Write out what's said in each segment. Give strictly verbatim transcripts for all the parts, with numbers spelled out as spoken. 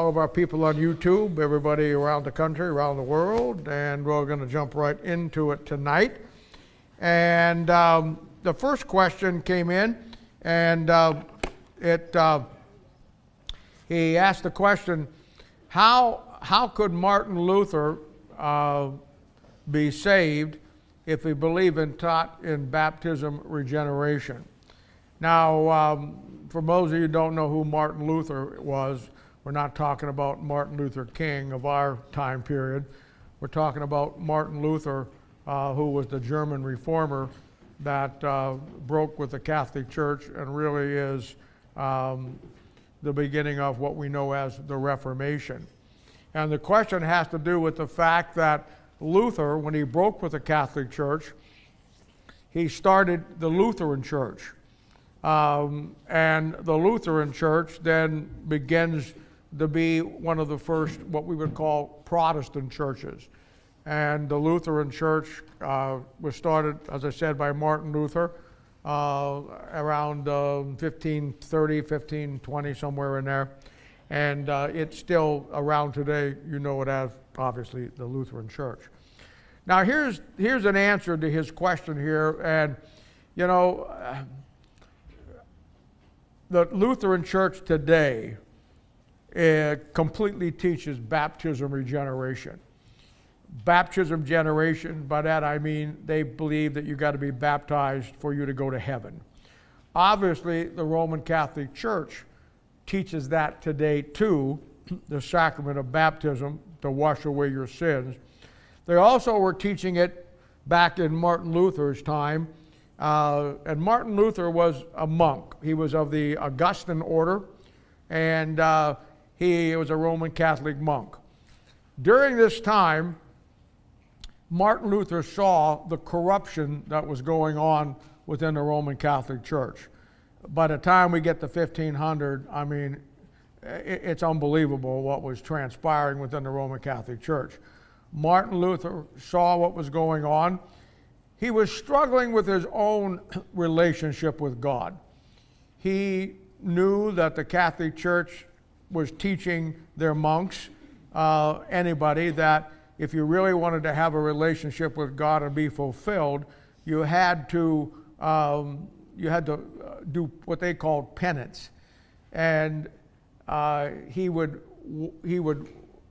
all of our people on YouTube, everybody around the country, around the world, and we're going to jump right into it tonight. And um, the first question came in, and uh, it uh, he asked the question, how, how could Martin Luther uh, be saved if he believed and taught in baptism regeneration? Now, um, for those of you who don't know who Martin Luther was, we're not talking about Martin Luther King of our time period. We're talking about Martin Luther, uh, who was the German reformer that uh, broke with the Catholic Church and really is um, the beginning of what we know as the Reformation. And the question has to do with the fact that Luther, when he broke with the Catholic Church, he started the Lutheran Church. Um, and the Lutheran Church then begins to be one of the first, what we would call Protestant churches. And the Lutheran Church uh, was started, as I said, by Martin Luther uh, around uh, fifteen thirty, fifteen twenty, somewhere in there. And uh, it's still around today. You know it as, obviously, the Lutheran Church. Now, here's, here's an answer to his question here. And, you know, uh, the Lutheran Church today uh, completely teaches baptism regeneration. Baptism generation, by that I mean they believe that you got to be baptized for you to go to heaven. Obviously, the Roman Catholic Church teaches that today too, the sacrament of baptism to wash away your sins. They also were teaching it back in Martin Luther's time. Uh, and Martin Luther was a monk. He was of the Augustine order, and uh, he was a Roman Catholic monk. During this time, Martin Luther saw the corruption that was going on within the Roman Catholic Church. By the time we get to fifteen hundred, I mean, it's unbelievable what was transpiring within the Roman Catholic Church. Martin Luther saw what was going on. He was struggling with his own relationship with God. He knew that the Catholic Church was teaching their monks, uh, anybody, that if you really wanted to have a relationship with God and be fulfilled, you had to um, you had to do what they called penance, and uh, he would he would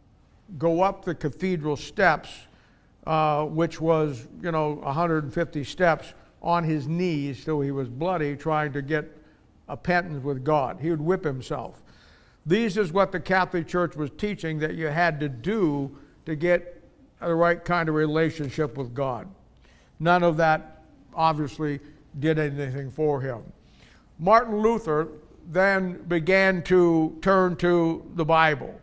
go up the cathedral steps, uh, which was, you know, one hundred fifty steps on his knees till he was bloody, trying to get a penance with God. He would whip himself. These is what the Catholic Church was teaching that you had to do to get the right kind of relationship with God. None of that obviously did anything for him. Martin Luther then began to turn to the Bible.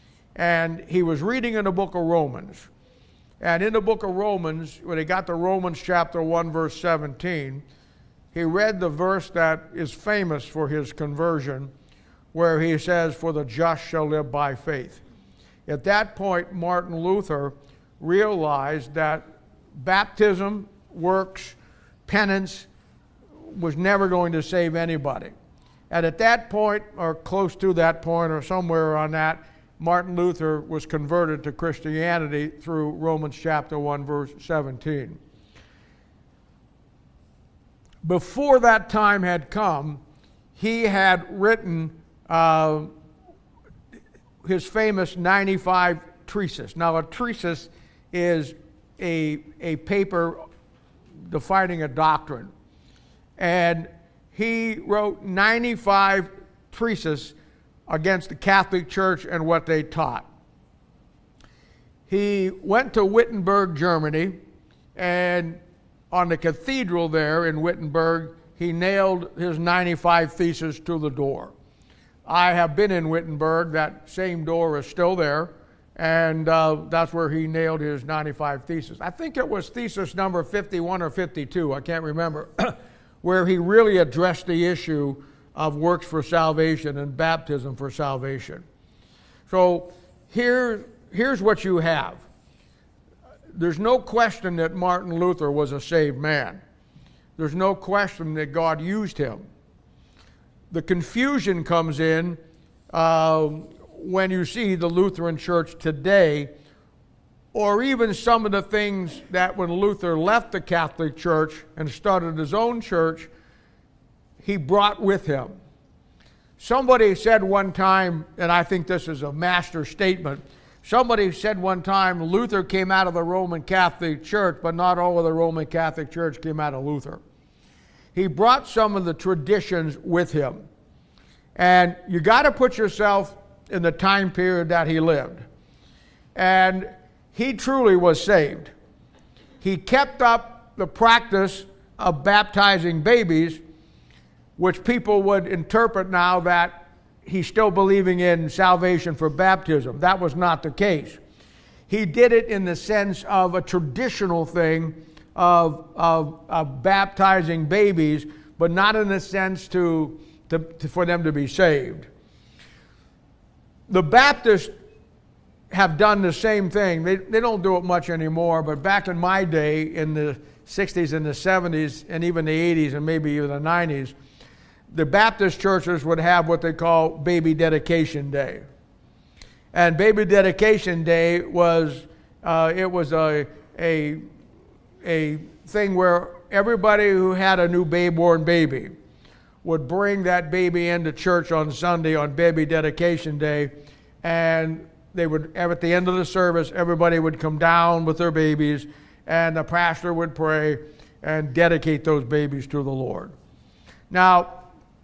And he was reading in the book of Romans. And in the book of Romans, when he got to Romans chapter one, verse seventeen, he read the verse that is famous for his conversion, where he says, "For the just shall live by faith." At that point, Martin Luther realized that baptism, works, penance was never going to save anybody. And at that point, or close to that point, or somewhere on that, Martin Luther was converted to Christianity through Romans chapter one, verse seventeen. Before that time had come, he had written uh, his famous ninety-five Theses. Now, a thesis is a, a paper defining a doctrine. And he wrote ninety-five Theses against the Catholic Church and what they taught. He went to Wittenberg, Germany, and on the cathedral there in Wittenberg, he nailed his ninety-five Theses to the door. I have been in Wittenberg. That same door is still there, and uh, that's where he nailed his ninety-five Theses. I think it was thesis number fifty-one or fifty-two, I can't remember, where he really addressed the issue of works for salvation and baptism for salvation. So here, here's what you have. There's no question that Martin Luther was a saved man. There's no question that God used him. The confusion comes in uh, when you see the Lutheran Church today, or even some of the things that when Luther left the Catholic Church and started his own church, he brought with him. Somebody said one time, and I think this is a master statement, somebody said one time Luther came out of the Roman Catholic Church, but not all of the Roman Catholic Church came out of Luther. He brought some of the traditions with him. And you got to put yourself in the time period that he lived. And he truly was saved. He kept up the practice of baptizing babies, which people would interpret now that he's still believing in salvation for baptism. That was not the case. He did it in the sense of a traditional thing of, of, of baptizing babies, but not in the sense to, to, to for them to be saved. The Baptists have done the same thing. They, they don't do it much anymore, but back in my day, in the sixties and the seventies, and even the eighties, and maybe even the nineties, the Baptist churches would have what they call Baby Dedication Day. And Baby Dedication Day was, uh, it was a, a, a thing where everybody who had a new babe-born baby would bring that baby into church on Sunday on Baby Dedication Day, and they would, at the end of the service, everybody would come down with their babies, and the pastor would pray and dedicate those babies to the Lord. Now,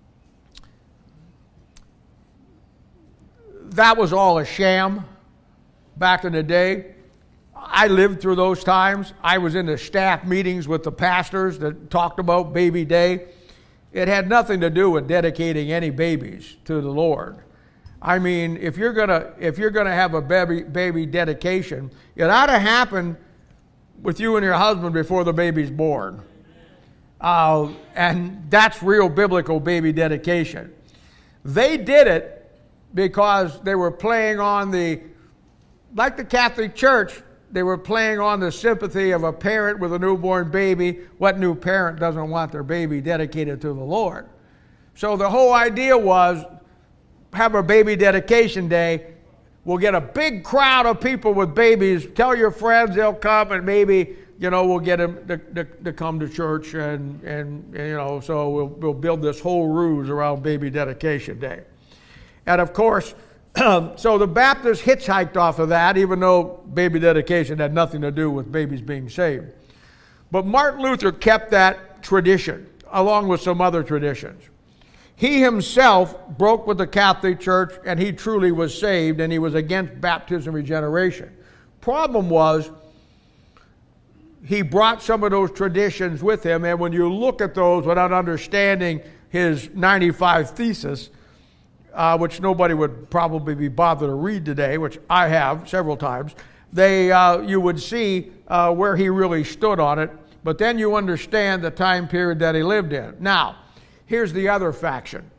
that was all a sham back in the day. I lived through those times. I was in the staff meetings with the pastors that talked about Baby Day. It had nothing to do with dedicating any babies to the Lord. I mean, if you're gonna if you're gonna have a baby baby dedication, it ought to happen with you and your husband before the baby's born, uh, and that's real biblical baby dedication. They did it because they were playing on the, like the Catholic Church, they were playing on the sympathy of a parent with a newborn baby. What new parent doesn't want their baby dedicated to the Lord? So the whole idea was, have a baby dedication day. We'll get a big crowd of people with babies. Tell your friends, they'll come, and maybe, you know, we'll get them to, to, to come to church, and, and, and you know, so we'll, we'll build this whole ruse around Baby Dedication Day. And of course, so the Baptists hitchhiked off of that, even though baby dedication had nothing to do with babies being saved. But Martin Luther kept that tradition, along with some other traditions. He himself broke with the Catholic Church, and he truly was saved, and he was against baptism regeneration. Problem was, he brought some of those traditions with him, and when you look at those without understanding his ninety-five Thesis, uh, which nobody would probably be bothered to read today, which I have several times, they, uh, you would see uh, where he really stood on it, but then you understand the time period that he lived in. Now, here's the other faction.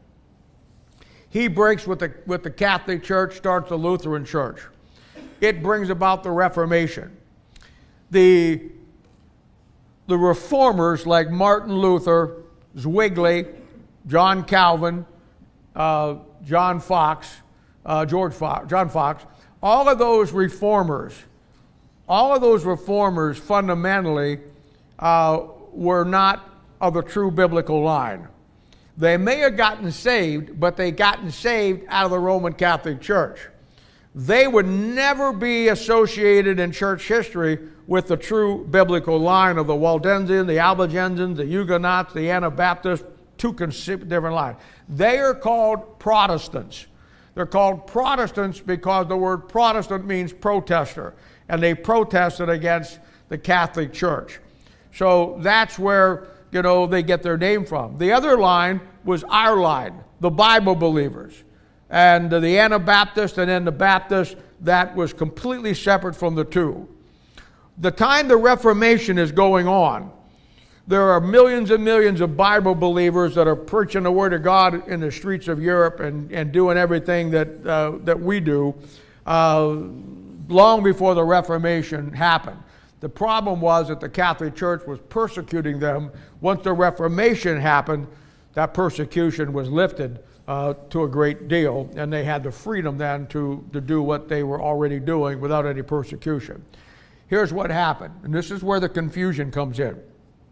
He breaks with the, with the Catholic Church, starts the Lutheran Church. It brings about the Reformation. The, the reformers like Martin Luther, Zwingli, John Calvin, uh, John Fox, uh, George Fox, John Fox, all of those reformers, all of those reformers fundamentally uh, were not of the true biblical line. They may have gotten saved, but they gotten saved out of the Roman Catholic Church. They would never be associated in church history with the true biblical line of the Waldensians, the Albigensians, the Huguenots, the Anabaptists, two different lines. They are called Protestants. They're called Protestants because the word Protestant means protester, and they protested against the Catholic Church. So that's where, you know, they get their name from. The other line was our line, the Bible believers. And the Anabaptists and then the Baptists, that was completely separate from the two. The time the Reformation is going on, there are millions and millions of Bible believers that are preaching the Word of God in the streets of Europe and, and doing everything that, uh, that we do uh, long before the Reformation happened. The problem was that the Catholic Church was persecuting them. Once the Reformation happened, that persecution was lifted uh, to a great deal, and they had the freedom then to, to do what they were already doing without any persecution. Here's what happened, and this is where the confusion comes in.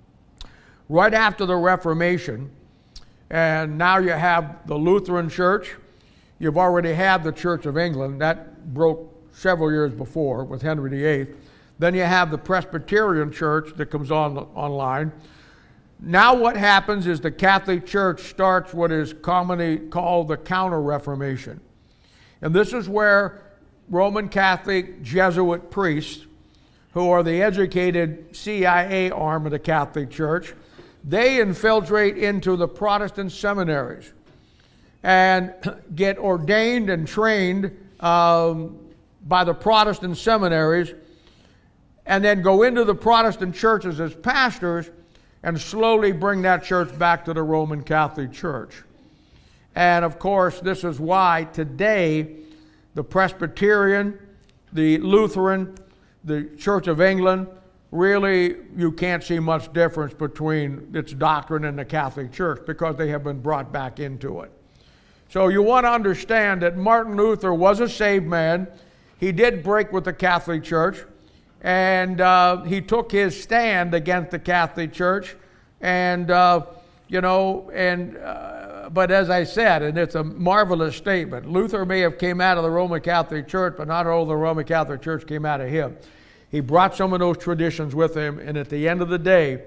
Right after the Reformation, and now you have the Lutheran Church, you've already had the Church of England, that broke several years before with Henry the eighth. Then you have the Presbyterian Church that comes on online. Now what happens is the Catholic Church starts what is commonly called the Counter-Reformation. And this is where Roman Catholic Jesuit priests, who are the educated C I A arm of the Catholic Church, they infiltrate into the Protestant seminaries and get ordained and trained um, by the Protestant seminaries, and then go into the Protestant churches as pastors and slowly bring that church back to the Roman Catholic Church. And of course, this is why today the Presbyterian, the Lutheran, the Church of England, really you can't see much difference between its doctrine and the Catholic Church because they have been brought back into it. So you want to understand that Martin Luther was a saved man. He did break with the Catholic Church, and uh, he took his stand against the Catholic Church, and uh, you know, and uh, but as I said, and it's a marvelous statement, Luther may have came out of the Roman Catholic Church, but not all the Roman Catholic Church came out of him. He brought some of those traditions with him, and at the end of the day,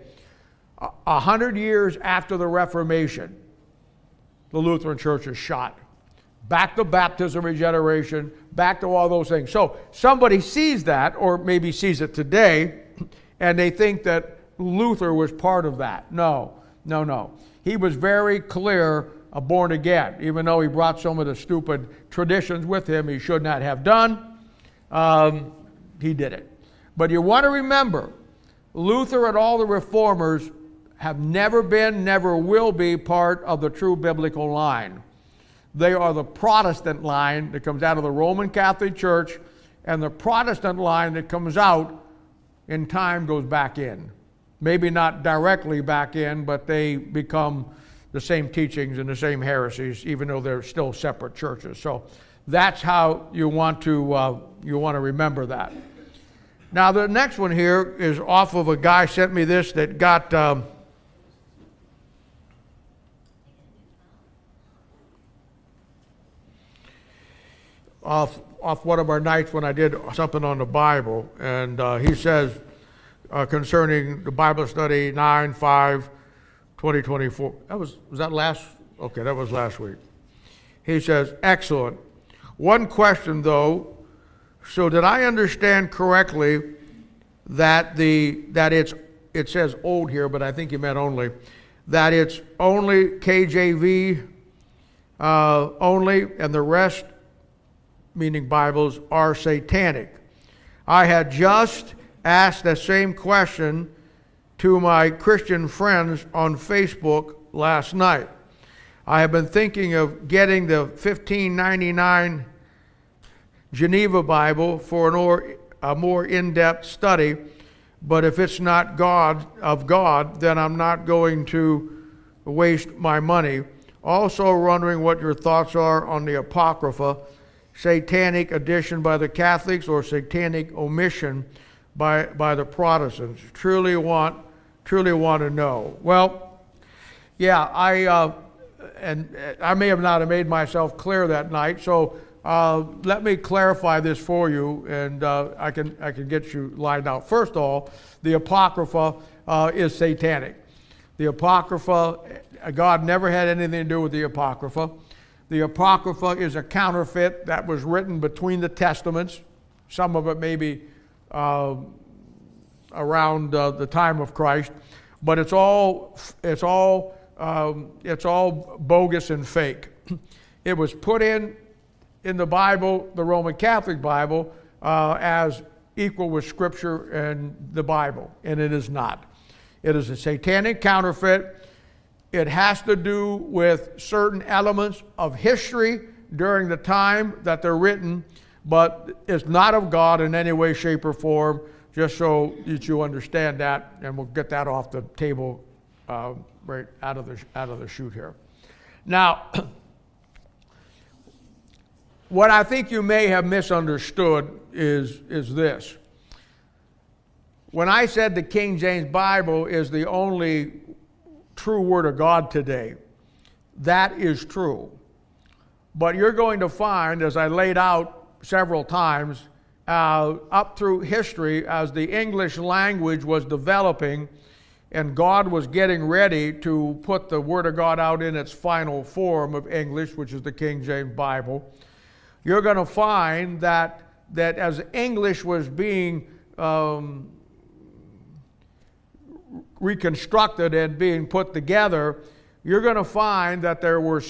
a hundred years after the Reformation, the Lutheran Church is shot. Back to baptism, regeneration, back to all those things. So somebody sees that, or maybe sees it today, and they think that Luther was part of that. No, no, no. He was very clear a born again, even though he brought some of the stupid traditions with him he should not have done. Um, he did it. But you want to remember, Luther and all the reformers have never been, never will be part of the true biblical line. They are the Protestant line that comes out of the Roman Catholic Church, and the Protestant line that comes out in time goes back in. Maybe not directly back in, but they become the same teachings and the same heresies, even though they're still separate churches. So that's how you want to uh, you want to remember that. Now the next one here is off of a guy sent me this that got. Um, Off, off one of our nights when I did something on the Bible, and uh, he says uh, concerning the Bible study nine five twenty twenty-four. That was was that last? Okay, that was last week. He says, excellent. One question though. So did I understand correctly that the that it's it says old here, but I think you meant only that it's only K J V uh, only, and the rest, meaning Bibles, are satanic. I had just asked the same question to my Christian friends on Facebook last night. I have been thinking of getting the fifteen ninety-nine Geneva Bible for an or, a more in-depth study, but if it's not God of God, then I'm not going to waste my money. Also wondering what your thoughts are on the Apocrypha, satanic addition by the Catholics or satanic omission by by the Protestants. Truly want truly want to know. Well, yeah, I uh, and I may have not have made myself clear that night. So uh, let me clarify this for you, and uh, I can I can get you lined out. First of all, the Apocrypha uh, is satanic. The Apocrypha, God never had anything to do with the Apocrypha. The Apocrypha is a counterfeit that was written between the Testaments. Some of it maybe uh, around uh, the time of Christ, but it's all it's all um, it's all bogus and fake. It was put in in the Bible, the Roman Catholic Bible, uh, as equal with Scripture and the Bible, and it is not. It is a satanic counterfeit. It has to do with certain elements of history during the time that they're written, but it's not of God in any way, shape, or form, just so that you understand that, and we'll get that off the table uh, right out of the, out of the chute here. Now, what I think you may have misunderstood is, is this. When I said the King James Bible is the only true Word of God today, that is true. But you're going to find, as I laid out several times, uh, up through history, as the English language was developing and God was getting ready to put the Word of God out in its final form of English, which is the King James Bible, you're going to find that, that as English was being um, reconstructed and being put together, you're going to find that there were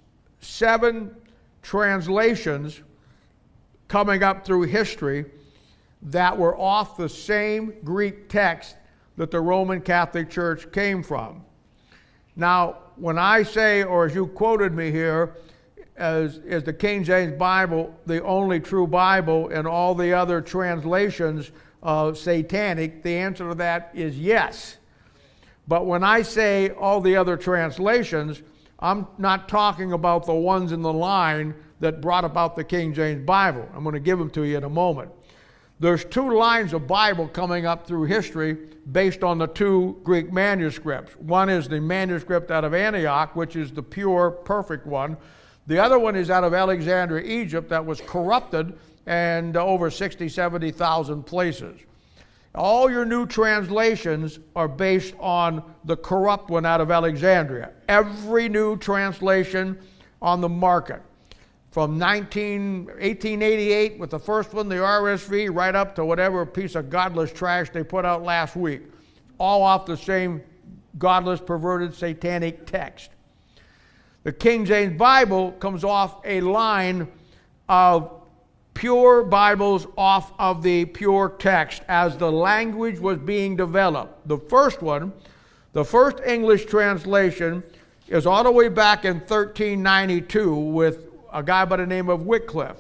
seven translations coming up through history that were off the same Greek text that the Roman Catholic Church came from. Now, when I say, or as you quoted me here, as is the King James Bible the only true Bible and all the other translations uh, satanic, the answer to that is yes. But when I say all the other translations, I'm not talking about the ones in the line that brought about the King James Bible. I'm going to give them to you in a moment. There's two lines of Bible coming up through history based on the two Greek manuscripts. One is the manuscript out of Antioch, which is the pure, perfect one. The other one is out of Alexandria, Egypt, that was corrupted and over sixty, seventy thousand places. All your new translations are based on the corrupt one out of Alexandria. Every new translation on the market, from eighteen eighty-eight with the first one, the R S V, right up to whatever piece of godless trash they put out last week, all off the same godless, perverted, satanic text. The King James Bible comes off a line of pure Bibles off of the pure text as the language was being developed. The first one, the first English translation, is all the way back in thirteen ninety-two with a guy by the name of Wycliffe.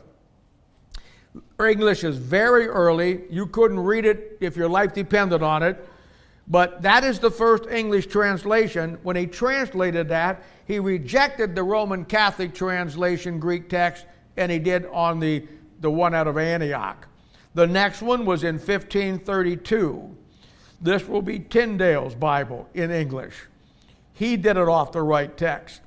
English is very early. You couldn't read it if your life depended on it. But that is the first English translation. When he translated that, he rejected the Roman Catholic translation Greek text, and he did on the, the one out of Antioch. The next one was in fifteen thirty-two. This will be Tyndale's Bible in English. He did it off the right text.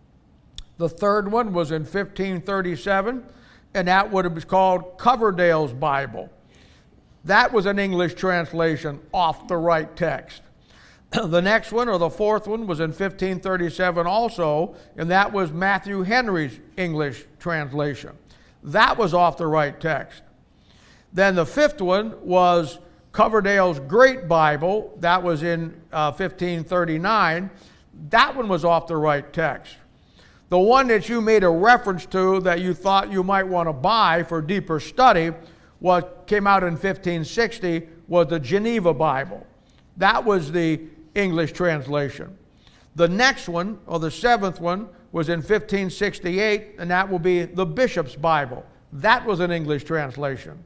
The third one was in fifteen thirty-seven, and that would have been called Coverdale's Bible. That was an English translation off the right text. The next one, or the fourth one, was in fifteen thirty-seven also, and that was Matthew Henry's English translation. That was off the right text. Then the fifth one was Coverdale's Great Bible. That was in uh, fifteen thirty-nine. That one was off the right text. The one that you made a reference to that you thought you might want to buy for deeper study, what came out in fifteen sixty, was the Geneva Bible. That was the English translation. The next one, or the seventh one, was in fifteen sixty-eight, and that will be the Bishop's Bible. That was an English translation.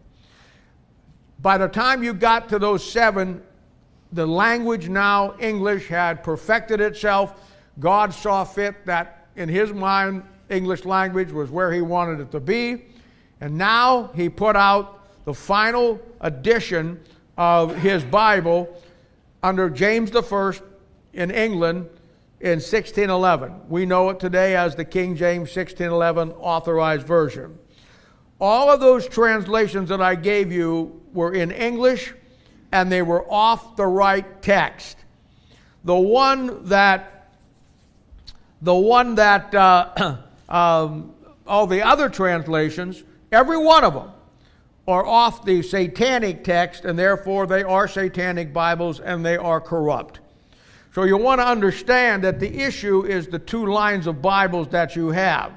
By the time you got to those seven, the language now, English, had perfected itself. God saw fit that in his mind, English language was where he wanted it to be. And now he put out the final edition of his Bible under James the First in England in sixteen eleven. We know it today as the King James sixteen eleven Authorized Version. All of those translations that I gave you were in English, and they were off the right text. The one that The one that, uh, um, all the other translations, every one of them are off the satanic text, and therefore they are satanic Bibles and they are corrupt. So you want to understand that the issue is the two lines of Bibles that you have.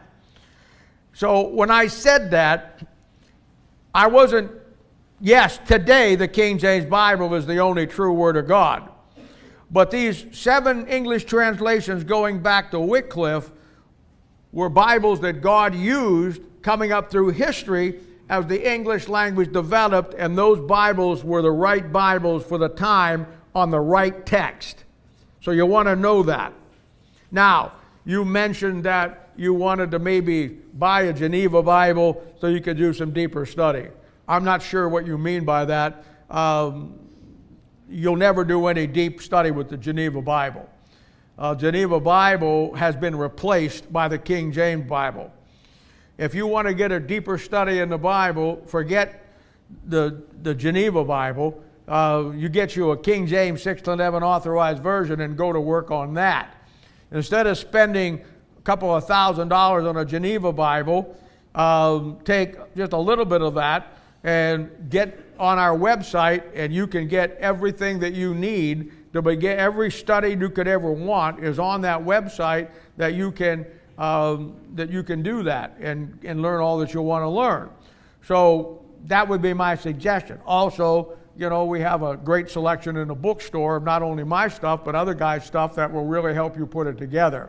So when I said that, I wasn't, yes, today the King James Bible is the only true Word of God. But these seven English translations going back to Wycliffe were Bibles that God used coming up through history as the English language developed, and those Bibles were the right Bibles for the time on the right text. So you want to know that. Now, you mentioned that you wanted to maybe buy a Geneva Bible so you could do some deeper study. I'm not sure what you mean by that. Um, you'll never do any deep study with the Geneva Bible. Uh, Geneva Bible has been replaced by the King James Bible. If you want to get a deeper study in the Bible, forget the, the Geneva Bible. Uh, you get you a King James six eleven authorized version and go to work on that. Instead of spending a couple of thousand dollars on a Geneva Bible, um, take just a little bit of that and get on our website, and you can get everything that you need to begin. Every study you could ever want is on that website that you can um, that you can do that and, and learn all that you want to learn. So that would be my suggestion. Also, you know, we have a great selection in the bookstore of not only my stuff, but other guys' stuff that will really help you put it together.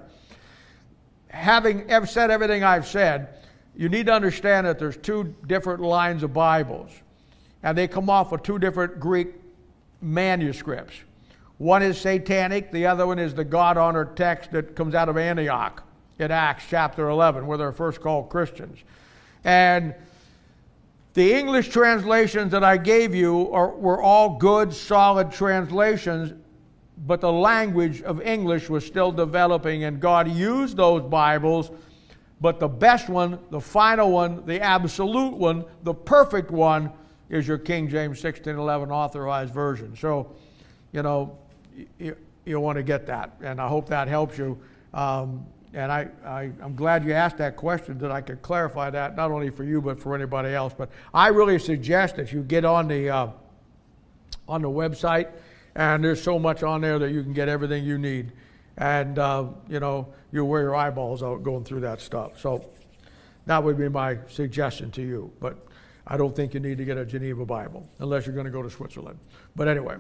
Having said everything I've said, you need to understand that there's two different lines of Bibles, and they come off of two different Greek manuscripts. One is satanic, the other one is the God-honored text that comes out of Antioch in Acts chapter eleven, where they're first called Christians. And the English translations that I gave you are, were all good, solid translations, but the language of English was still developing, and God used those Bibles, but the best one, the final one, the absolute one, the perfect one, is your King James sixteen eleven authorized version. So, you know, you, you want to get that, and I hope that helps you. Um, And I, I, I'm glad you asked that question, that I could clarify that, not only for you, but for anybody else. But I really suggest that you get on the, uh, on the website, and there's so much on there that you can get everything you need. And, uh, you know, you'll wear your eyeballs out going through that stuff. So that would be my suggestion to you. But I don't think you need to get a Geneva Bible, unless you're going to go to Switzerland. But anyway,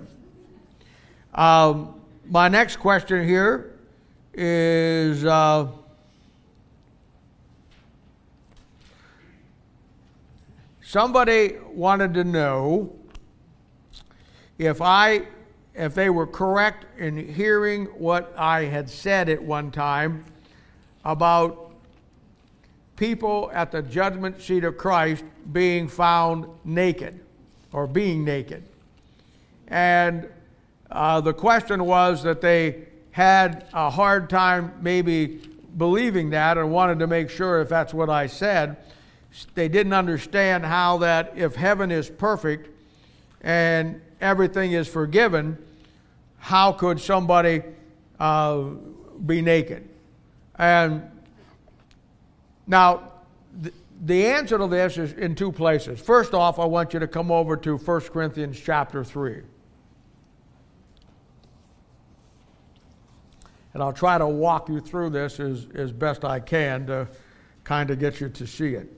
um, my next question here is uh, somebody wanted to know if I, if they were correct in hearing what I had said at one time about people at the judgment seat of Christ being found naked or being naked. And uh, the question was that they had a hard time maybe believing that and wanted to make sure if that's what I said. They didn't understand how that if heaven is perfect and everything is forgiven, how could somebody uh, be naked? And now, th- the answer to this is in two places. First off, I want you to come over to First Corinthians chapter three. And I'll try to walk you through this as, as best I can to kind of get you to see it.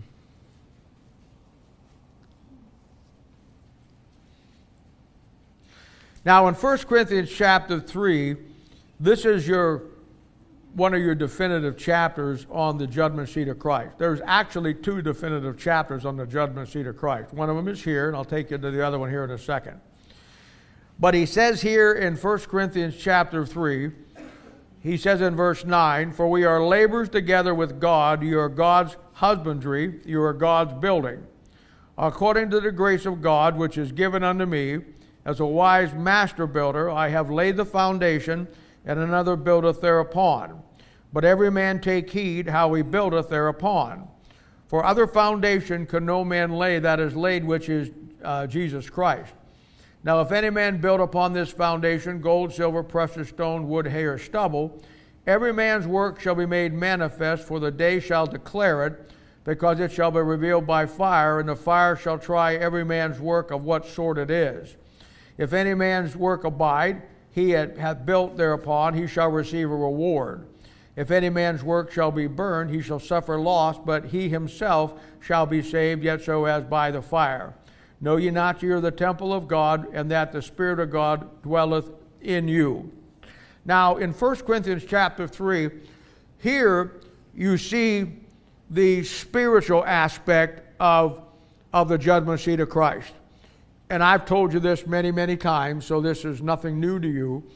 Now in First Corinthians chapter three, this is your one of your definitive chapters on the judgment seat of Christ. There's actually two definitive chapters on the judgment seat of Christ. One of them is here, and I'll take you to the other one here in a second. But he says here in First Corinthians chapter three, he says in verse nine, "For we are laborers together with God. You are God's husbandry. You are God's building. According to the grace of God, which is given unto me, as a wise master builder, I have laid the foundation, and another buildeth thereupon. But every man take heed how he buildeth thereupon. For other foundation can no man lay that is laid, which is uh, Jesus Christ. Now if any man build upon this foundation gold, silver, precious stone, wood, hay, or stubble, every man's work shall be made manifest, for the day shall declare it, because it shall be revealed by fire, and the fire shall try every man's work of what sort it is. If any man's work abide, he hath built thereupon, he shall receive a reward. If any man's work shall be burned, he shall suffer loss, but he himself shall be saved, yet so as by the fire. Know ye not ye are the temple of God, and that the Spirit of God dwelleth in you." Now, in First Corinthians chapter three, here you see the spiritual aspect of, of the judgment seat of Christ. And I've told you this many, many times, so this is nothing new to you.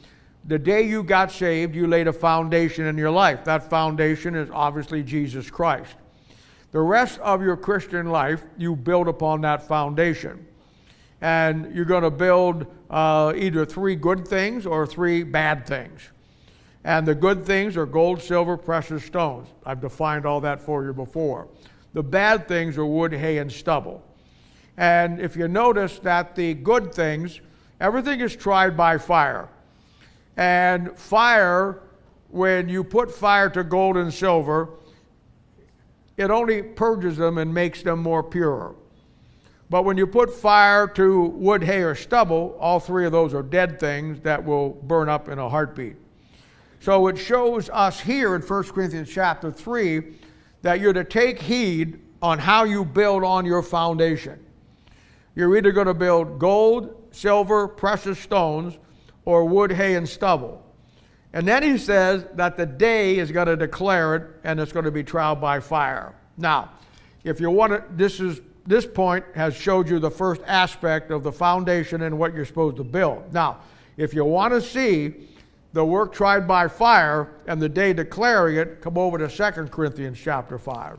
The day you got saved, you laid a foundation in your life. That foundation is obviously Jesus Christ. The rest of your Christian life, you build upon that foundation. And you're going to build uh, either three good things or three bad things. And the good things are gold, silver, precious stones. I've defined all that for you before. The bad things are wood, hay, and stubble. And if you notice that the good things, everything is tried by fire. And fire, when you put fire to gold and silver, it only purges them and makes them more pure. But when you put fire to wood, hay, or stubble, all three of those are dead things that will burn up in a heartbeat. So it shows us here in First Corinthians chapter three that you're to take heed on how you build on your foundation. You're either going to build gold, silver, precious stones, or wood, hay, and stubble. And then he says that the day is going to declare it, and it's going to be tried by fire. Now, if you want to, this is this point has showed you the first aspect of the foundation and what you're supposed to build. Now, if you want to see the work tried by fire and the day declaring it, come over to Second Corinthians chapter five.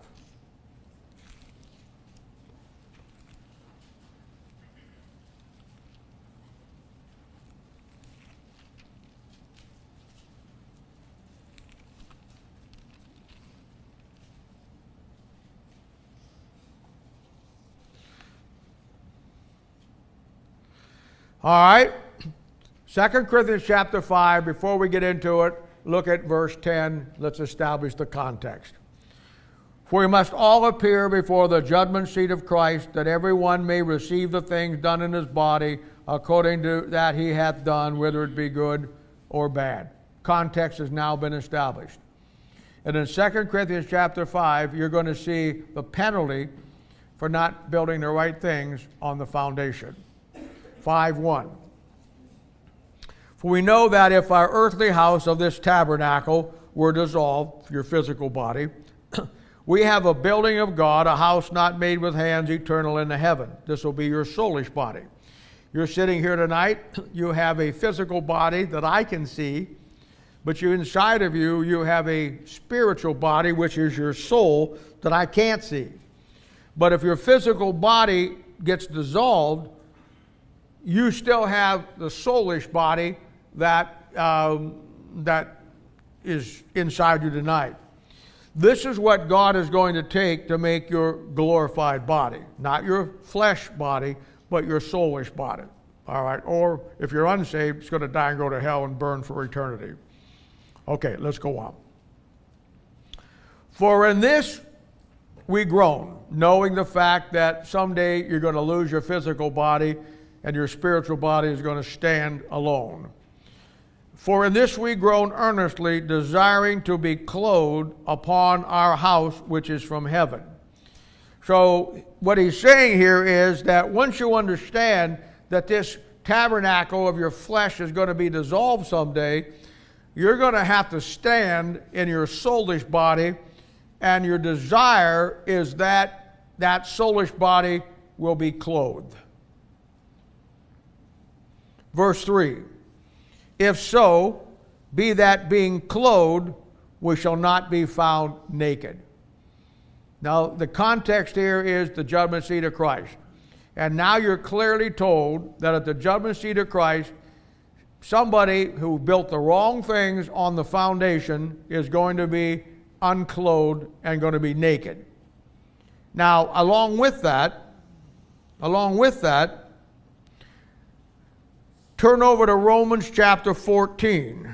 All right, Second Corinthians chapter five, before we get into it, look at verse ten. Let's establish the context. For we must all appear before the judgment seat of Christ, that every one may receive the things done in his body according to that he hath done, whether it be good or bad. Context has now been established. And in Second Corinthians chapter five, you're going to see the penalty for not building the right things on the foundation. five one. For we know that if our earthly house of this tabernacle were dissolved, your physical body, we have a building of God, a house not made with hands, eternal in the heaven. This will be your soulish body. You're sitting here tonight, you have a physical body that I can see, but you inside of you, you have a spiritual body, which is your soul, that I can't see. But if your physical body gets dissolved, you still have the soulish body that, um, that is inside you tonight. This is what God is going to take to make your glorified body. Not your flesh body, but your soulish body. All right? Or if you're unsaved, it's going to die and go to hell and burn for eternity. Okay, let's go on. For in this we groan, knowing the fact that someday you're going to lose your physical body and your spiritual body is going to stand alone. For in this we groan earnestly, desiring to be clothed upon our house which is from heaven. So what he's saying here is that once you understand that this tabernacle of your flesh is going to be dissolved someday, you're going to have to stand in your soulish body, and your desire is that that soulish body will be clothed. Verse three, if so, be that being clothed, we shall not be found naked. Now, the context here is the judgment seat of Christ. And now you're clearly told that at the judgment seat of Christ, somebody who built the wrong things on the foundation is going to be unclothed and going to be naked. Now, along with that, along with that, turn over to Romans chapter fourteen.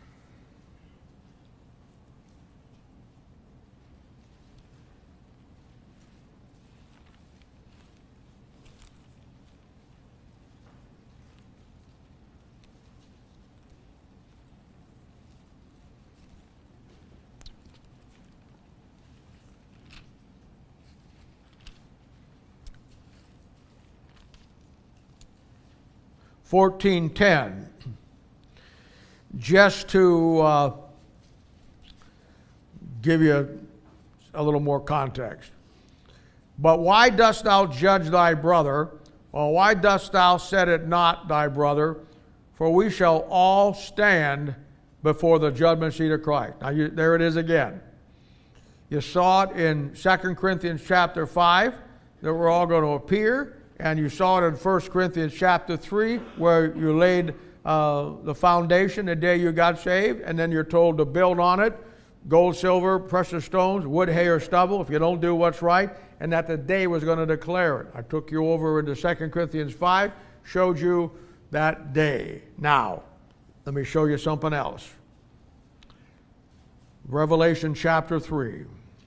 fourteen ten, just to uh, give you a little more context. But why dost thou judge thy brother, or why dost thou set it not thy brother? For for we shall all stand before the judgment seat of Christ. Now, you, there it is again. You saw it in Second Corinthians chapter five, that we're all going to appear. And you saw it in First Corinthians chapter three, where you laid uh, the foundation the day you got saved, and then you're told to build on it, gold, silver, precious stones, wood, hay, or stubble, if you don't do what's right, and that the day was going to declare it. I took you over into Second Corinthians five, showed you that day. Now, let me show you something else. Revelation chapter three.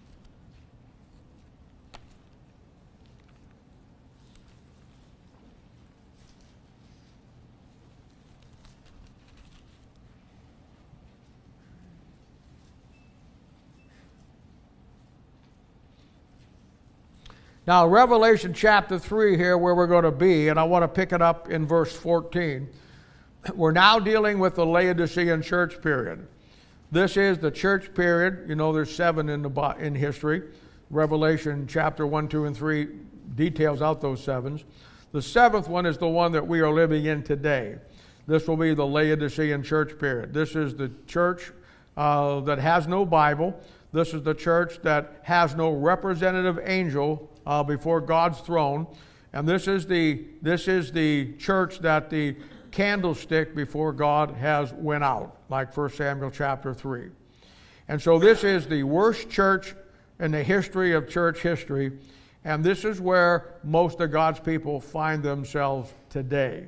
Now, Revelation chapter three here, where we're going to be, and I want to pick it up in verse fourteen. We're now dealing with the Laodicean church period. This is the church period. You know, there's seven in the in history. Revelation chapter one, two, and three details out those sevens. The seventh one is the one that we are living in today. This will be the Laodicean church period. This is the church uh, that has no Bible. This is the church that has no representative angel uh, before God's throne. And this is the this is the church that the candlestick before God has went out, like First Samuel chapter three. And so this is the worst church in the history of church history, and this is where most of God's people find themselves today.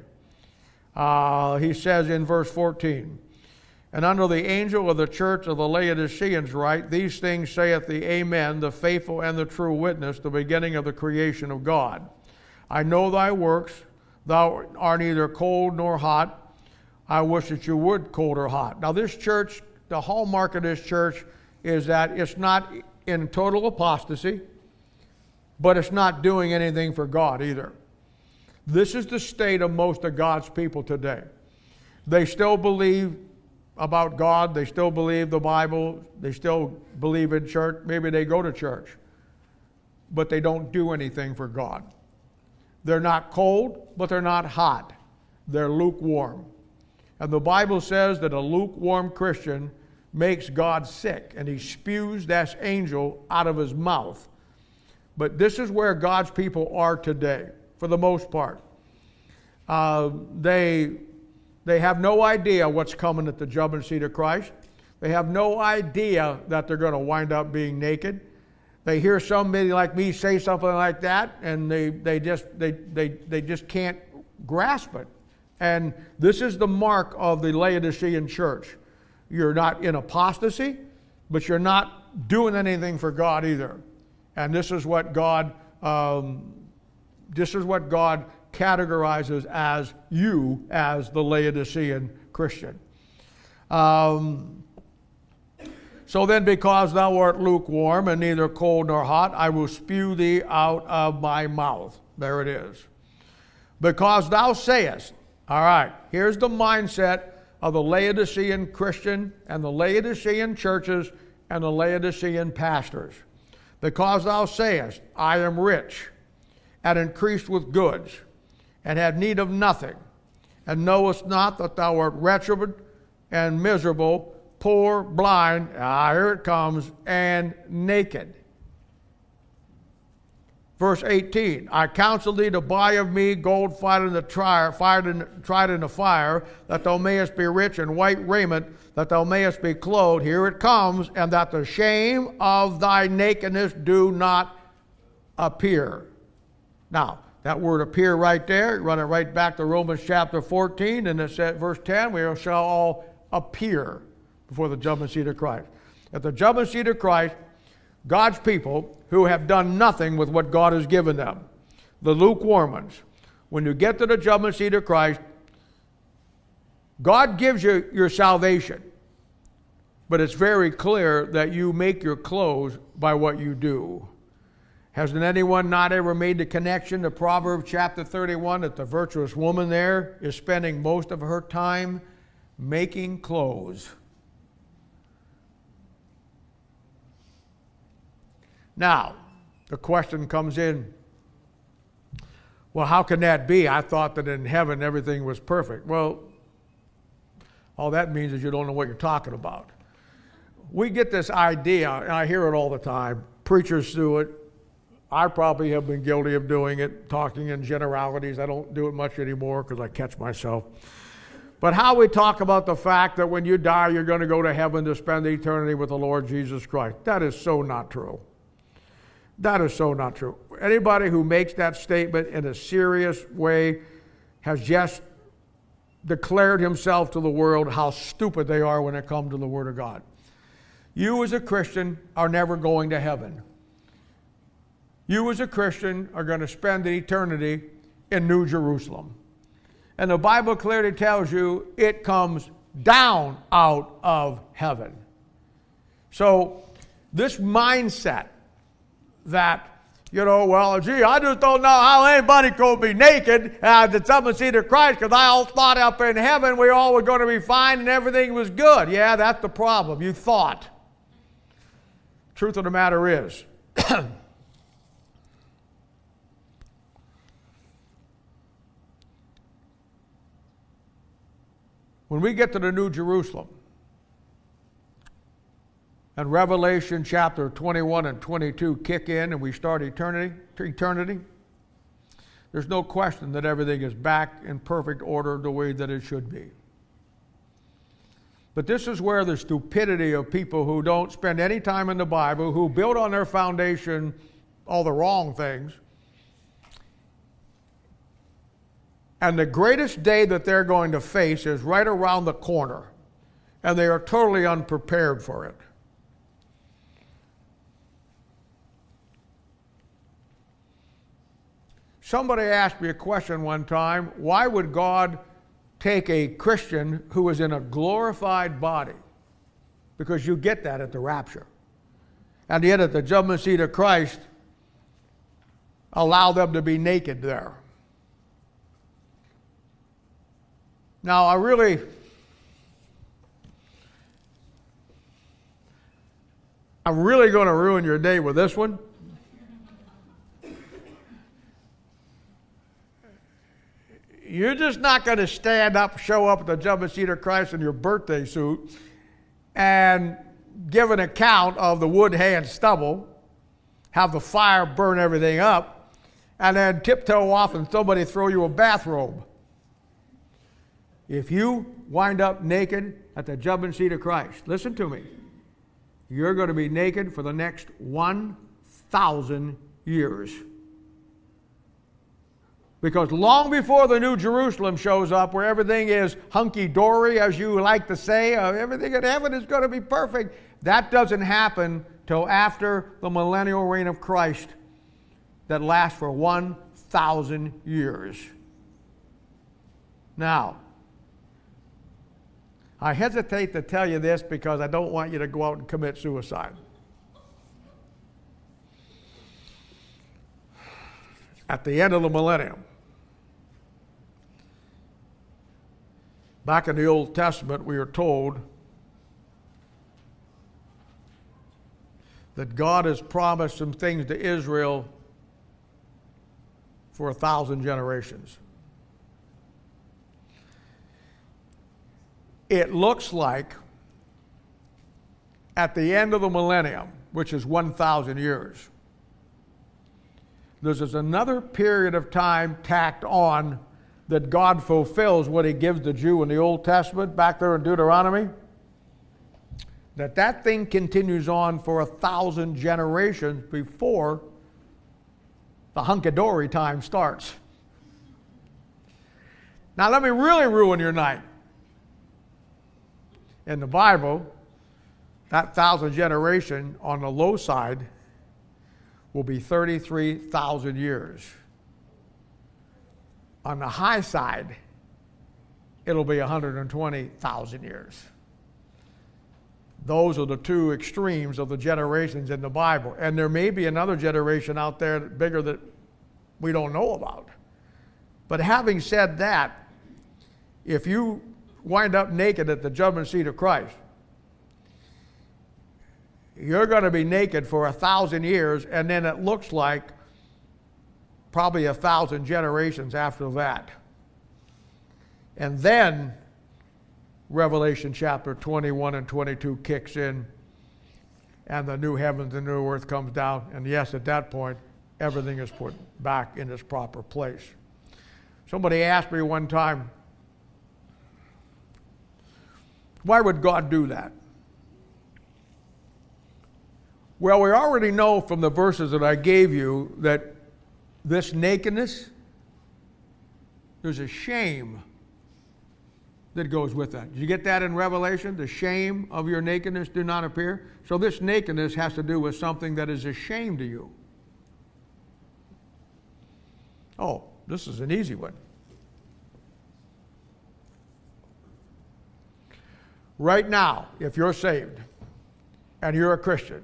Uh, he says in verse fourteen, and unto the angel of the church of the Laodiceans write, these things saith the Amen, the faithful and the true witness, the beginning of the creation of God. I know thy works, thou art neither cold nor hot. I wish that you would cold or hot. Now this church, the hallmark of this church is that it's not in total apostasy, but it's not doing anything for God either. This is the state of most of God's people today. They still believe about God. They still believe the Bible. They still believe in church. Maybe they go to church, but they don't do anything for God. They're not cold, but they're not hot. They're lukewarm. And the Bible says that a lukewarm Christian makes God sick, and he spews that angel out of his mouth. But this is where God's people are today, for the most part. Uh, they, they have no idea what's coming at the judgment seat of Christ. They have no idea that they're going to wind up being naked. They hear somebody like me say something like that, and they, they, just, they, they, they just can't grasp it. And this is the mark of the Laodicean church. You're not in apostasy, but you're not doing anything for God either. And this is what God, um, this is what God categorizes as you, as the Laodicean Christian. Um, So then, because thou art lukewarm and neither cold nor hot, I will spew thee out of my mouth. There it is. Because thou sayest, all right, here's the mindset of the Laodicean Christian and the Laodicean churches and the Laodicean pastors. Because thou sayest, I am rich and increased with goods and have need of nothing, and knowest not that thou art wretched and miserable, poor, blind, ah, here it comes, and naked. Verse eighteen, I counsel thee to buy of me gold fired in the trial, fired in, tried in the fire, that thou mayest be rich, and white raiment, that thou mayest be clothed. Here it comes, and that the shame of thy nakedness do not appear. Now, that word appear right there, run it right back to Romans chapter fourteen, and it says, verse ten, we shall all appear before the judgment seat of Christ. At the judgment seat of Christ, God's people who have done nothing with what God has given them, the lukewarm ones, when you get to the judgment seat of Christ, God gives you your salvation, but it's very clear that you make your clothes by what you do. Hasn't anyone not ever made the connection to Proverbs chapter thirty-one that the virtuous woman there is spending most of her time making clothes? Now, the question comes in, well, how can that be? I thought that in heaven everything was perfect. Well, All that means is you don't know what you're talking about. We get this idea, and I hear it all the time. Preachers do it. I probably have been guilty of doing it, talking in generalities. I don't do it much anymore because I catch myself. But how we talk about the fact that when you die, you're going to go to heaven to spend eternity with the Lord Jesus Christ. That is so not true. That is so not true. Anybody who makes that statement in a serious way has just declared himself to the world how stupid they are when it comes to the Word of God. You as a Christian are never going to heaven. You as a Christian are going to spend an eternity in New Jerusalem. And the Bible clearly tells you it comes down out of heaven. So this mindset that, you know, well, gee, I just don't know how anybody could be naked uh, to come and see the Christ, because I all thought up in heaven we all were going to be fine and everything was good. Yeah, that's the problem. You thought. Truth of the matter is, when we get to the New Jerusalem, and Revelation chapter twenty-one and twenty-two kick in and we start eternity, eternity, there's no question that everything is back in perfect order the way that it should be. But this is where the stupidity of people who don't spend any time in the Bible, who build on their foundation all the wrong things, and the greatest day that they're going to face is right around the corner, and they are totally unprepared for it. Somebody asked me a question one time, why would God take a Christian who is in a glorified body? Because you get that at the rapture. And yet at the judgment seat of Christ, allow them to be naked there. Now, I really, I'm really going to ruin your day with this one. You're just not going to stand up, show up at the judgment seat of Christ in your birthday suit and give an account of the wood, hay, and stubble, have the fire burn everything up, and then tiptoe off and somebody throw you a bathrobe. If you wind up naked at the judgment seat of Christ, listen to me, you're going to be naked for the next one thousand years. Because long before the New Jerusalem shows up, where everything is hunky-dory, as you like to say, uh, everything in heaven is going to be perfect, that doesn't happen till after the millennial reign of Christ that lasts for one thousand years. Now, I hesitate to tell you this because I don't want you to go out and commit suicide. At the end of the millennium, back in the Old Testament, we are told that God has promised some things to Israel for a thousand generations. It looks like at the end of the millennium, which is one thousand years, there's another period of time tacked on that God fulfills what he gives the Jew in the Old Testament back there in Deuteronomy. That that thing continues on for a thousand generations before the hunky-dory time starts. Now let me really ruin your night. In the Bible, that thousand generation on the low side will be thirty-three thousand years. On the high side, it'll be one hundred twenty thousand years. Those are the two extremes of the generations in the Bible. And there may be another generation out there bigger that we don't know about. But having said that, if you wind up naked at the judgment seat of Christ, you're going to be naked for a thousand years, and then it looks like probably a thousand generations after that. And then Revelation chapter twenty-one and twenty-two kicks in, and the new heavens and new earth comes down. And yes, at that point, everything is put back in its proper place. Somebody asked me one time, why would God do that? Well, we already know from the verses that I gave you that this nakedness, there's a shame that goes with that. Did you get that in Revelation? The shame of your nakedness do not appear. So this nakedness has to do with something that is a shame to you. Oh, this is an easy one. Right now, if you're saved and you're a Christian,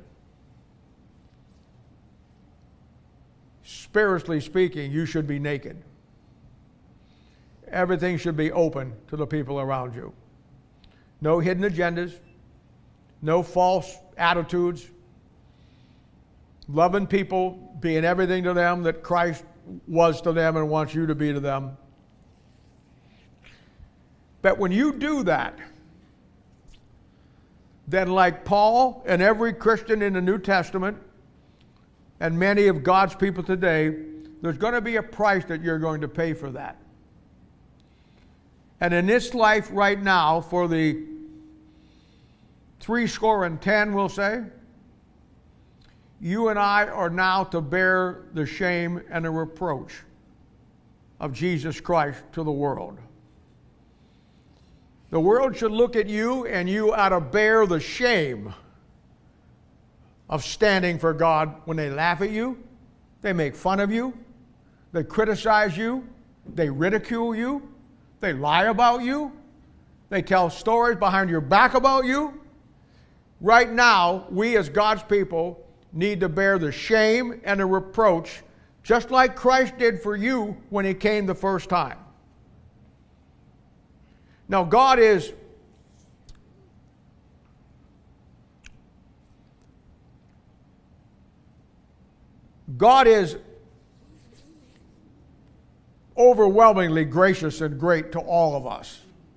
spiritually speaking, you should be naked. Everything should be open to the people around you. No hidden agendas, no false attitudes, loving people, being everything to them that Christ was to them and wants you to be to them. But when you do that, then like Paul and every Christian in the New Testament and many of God's people today, there's going to be a price that you're going to pay for that. And in this life right now, for the three score and ten, we'll say, you and I are now to bear the shame and the reproach of Jesus Christ to the world. The world should look at you, and you ought to bear the shame of standing for God when they laugh at you, they make fun of you, they criticize you, they ridicule you, they lie about you, they tell stories behind your back about you. Right now, we as God's people need to bear the shame and the reproach just like Christ did for you when He came the first time. Now, God is God is overwhelmingly gracious and great to all of us.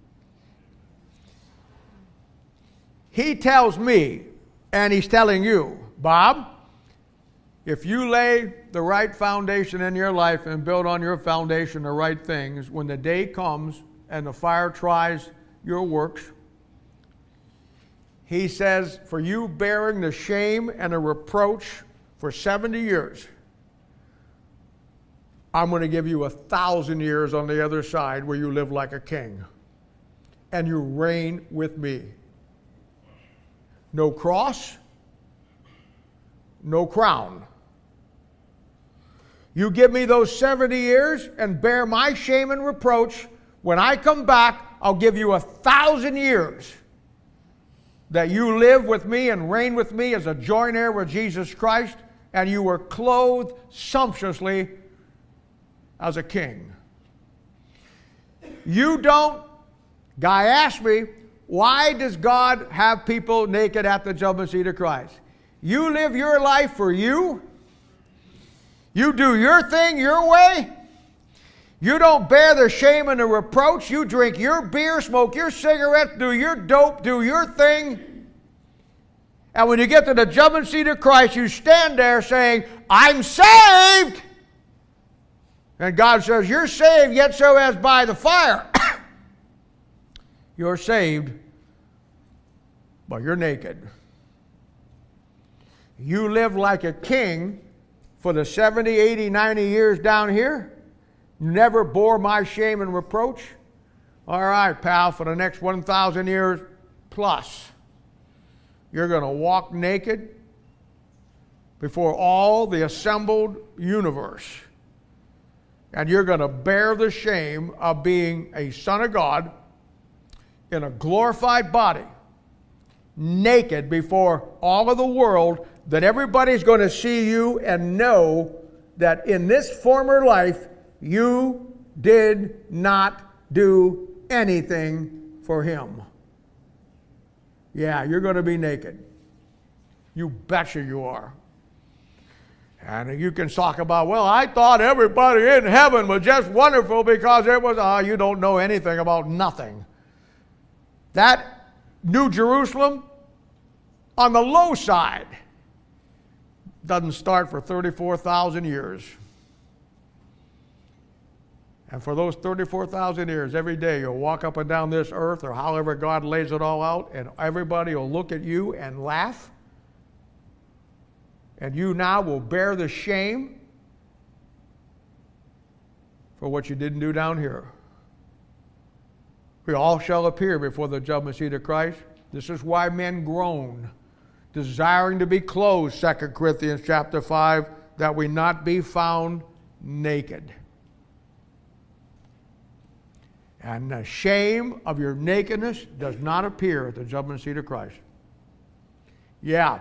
He tells me, and He's telling you, Bob, if you lay the right foundation in your life and build on your foundation the right things, when the day comes and the fire tries your works, He says, for you bearing the shame and the reproach for seventy years, I'm going to give you a thousand years on the other side where you live like a king and you reign with me. No cross, no crown. You give me those seventy years and bear my shame and reproach. When I come back, I'll give you a thousand years that you live with me and reign with me as a joint heir with Jesus Christ, and you were clothed sumptuously as a king. You don't, guy asked me, why does God have people naked at the judgment seat of Christ? You live your life for you. You do your thing your way. You don't bear the shame and the reproach. You drink your beer, smoke your cigarette, do your dope, do your thing. And when you get to the judgment seat of Christ, you stand there saying, I'm saved. And God says, you're saved, yet so as by the fire. You're saved, but you're naked. You live like a king for the seventy, eighty, ninety years down here. You never bore my shame and reproach. All right, pal, for the next one thousand years plus, you're going to walk naked before all the assembled universe. And you're going to bear the shame of being a son of God in a glorified body, naked before all of the world, that everybody's going to see you and know that in this former life, you did not do anything for Him. Yeah, you're going to be naked. You betcha you are. And you can talk about, well, I thought everybody in heaven was just wonderful because it was, ah, oh, you don't know anything about nothing. That New Jerusalem on the low side doesn't start for thirty-four thousand years. And for those thirty-four thousand years, every day you'll walk up and down this earth, or however God lays it all out, and everybody will look at you and laugh. And you now will bear the shame for what you didn't do down here. We all shall appear before the judgment seat of Christ. This is why men groan, desiring to be clothed, Second Corinthians chapter five, that we not be found naked. And the shame of your nakedness does not appear at the judgment seat of Christ. Yeah.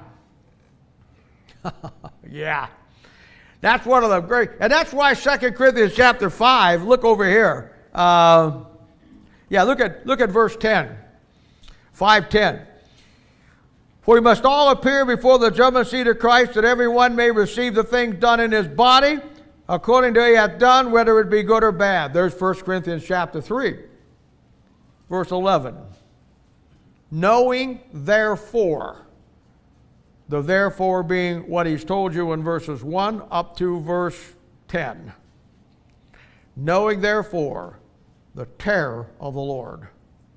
Yeah. That's one of the great, and that's why Second Corinthians chapter five, look over here. Uh, yeah, look at look at verse ten. five ten. For we must all appear before the judgment seat of Christ, that every one may receive the things done in his body, according to he hath done, whether it be good or bad. There's First Corinthians chapter three, verse eleven. Knowing therefore, the therefore being what he's told you in verses one up to verse ten. Knowing therefore the terror of the Lord.